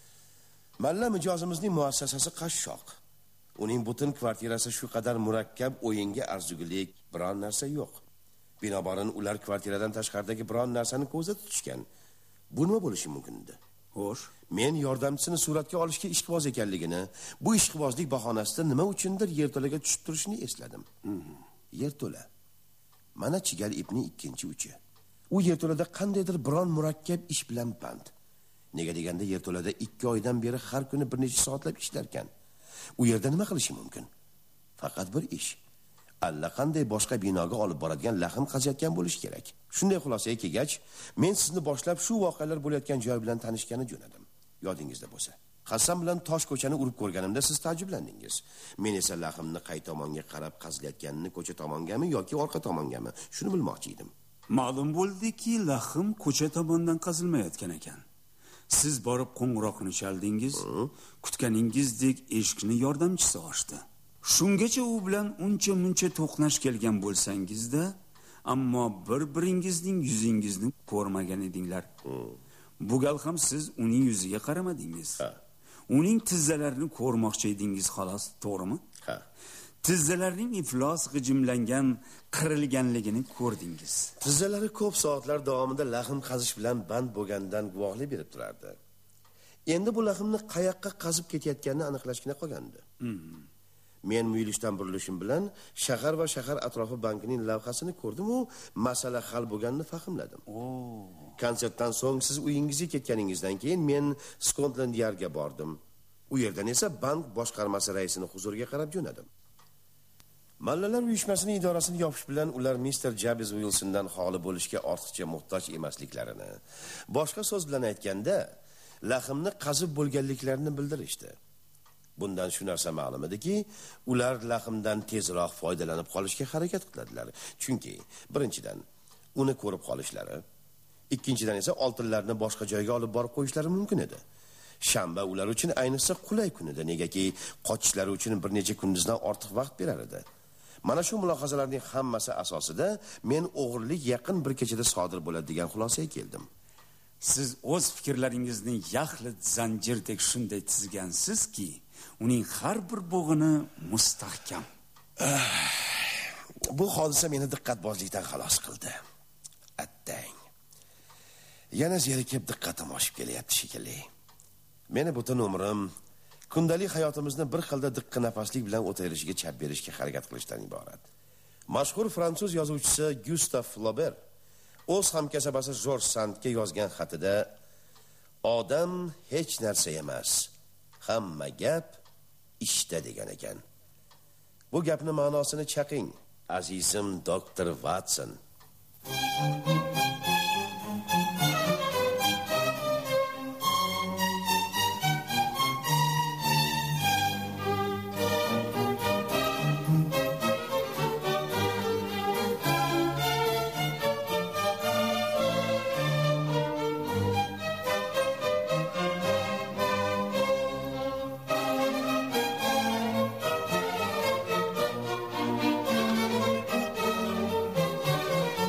Speaker 4: Malla mijozimizning muassasasi qashshoq. Uning butun kvartirasi shu qadar murakkab, o'yinga arzugulik biron narsa yo'q. Binobarin ular kvartiradan tashqaridagi biron narsani ko'zda tutishgan. Bu nima bo'lishi mumkin edi?
Speaker 2: Xo'sh,
Speaker 4: men yordamchisini suratga olishga ishqiboz ekanligini, bu ishqibozlik bahonasida nima uchundir yerto'laga tushib turishini esladim. Hmm. Yerto'la. Mana chigal ipning ikkinchi uchi. U yerto'lada qandaydir biron murakkab ish bilan band. Nega deganda yerto'lada ikki oydan beri har kuni bir necha soatlab ishlarkan. U yerda nima qilishi mumkin? Faqat bir ish. Allaqanday boshqa binoga olib boradigan lahm qaziyotgan bo'lish kerak. Shunday xulosaga kelgach, men sizni boshlab shu voqealar bo'layotgan joy bilan tanishgani jo'nadim. Yodingizda bo'lsa. Hasan bilan tosh ko'chani urib ko'rganimda siz ta'jublandingiz. Men esa lahmni qay tomonga qarab qazilayotganini ko'cha tomongami yoki orqa tomongami, shuni bilmoqchi edim.
Speaker 2: Ma'lum bo'ldiki, lahm ko'cha tomondan qazilmayotgan ekan. Siz borib qo'ng'iroqni chaldingiz, kutganingizdek eshikni yordamchisi ochdi. Shungacha u bilan uncha-muncha to'qnash kelgan bo'lsangiz-da, ammo bir-biringizning yuzingizni ko'rmagan edinglar. Bu gal ham siz uning yuziga qaramadingiz.
Speaker 4: Ha.
Speaker 2: Uning tizzalarini ko'rmoqchi edingiz, xolos, to'g'rimi?
Speaker 4: Ha.
Speaker 2: Tizzalarining iflos g'ijimlangan, qirilganligini ko'rdingiz.
Speaker 4: Tizzalari ko'p soatlar davomida lahm qazish bilan band bo'lgandan guvohlik berib turardi. Endi bu lahmni qayoqqa qazib ketayotganini aniqlashgina qolgandi. Hmm. Men muyulishdan burilishim bilan shahar va shahar atrofi bankining lavhasini ko'rdim u masala hal bo'lganini fahmladim.
Speaker 2: Oo.
Speaker 4: Konsertdan so'ng siz uyingizga ketganingizdan keyin men Scotland Yardga bordim. U yerdan esa bank boshqarmasi raisining huzuriga qarab jo'nadim. Mallalar uyushmasining idorasini yopish bilan ular mister Jabez Wilsondan xoli bo'lishga ortiqcha muhtoj emasliklarini, boshqa so'z bilan aytganda, laxmni qazib bo'lganliklarini bildirishdi. Bundan shu narsa ma'lum ediki, ular laxmdan tezroq foydalanib qolishga harakat qiladilar. Chunki birinchidan uni ko'rib qolishlari, ikkinchidan esa oltinlarni boshqa joyga olib borib qo'yishlari mumkin edi. Shanba ular uchun ayniqsa qulay kun edi, negaki qochishlari uchun bir necha kunduzdan ortiq vaqt berar edi. Mana shu mulohazalarning hammasi asosida men o'g'irlik yaqin bir kechada sodir bo'ladi degan xulosaga keldim.
Speaker 2: Siz o'z fikrlaringizni yaxlit zanjirdek shunday tizgansizki, uning har bir bo'g'ini mustahkam.
Speaker 4: Bu hodisa meni diqqatbozlikdan xalos qildi. Attang. Yana zerikib diqqatim oshib kelyapti shekilli. Meni butun umrim kundalik hayotimizni bir xilda diqqat nafaslik bilan o'tayilishiga chap berishga harakat qilishdan iborat. Mashhur fransuz yozuvchisi Gustave Flaubert o'z hamkasabasi George Sandga yozgan xatida odam hech narsa emas, hamma gap ishda degan ekan. Bu gapning ma'nosini chaqing, azizim doktor Watson.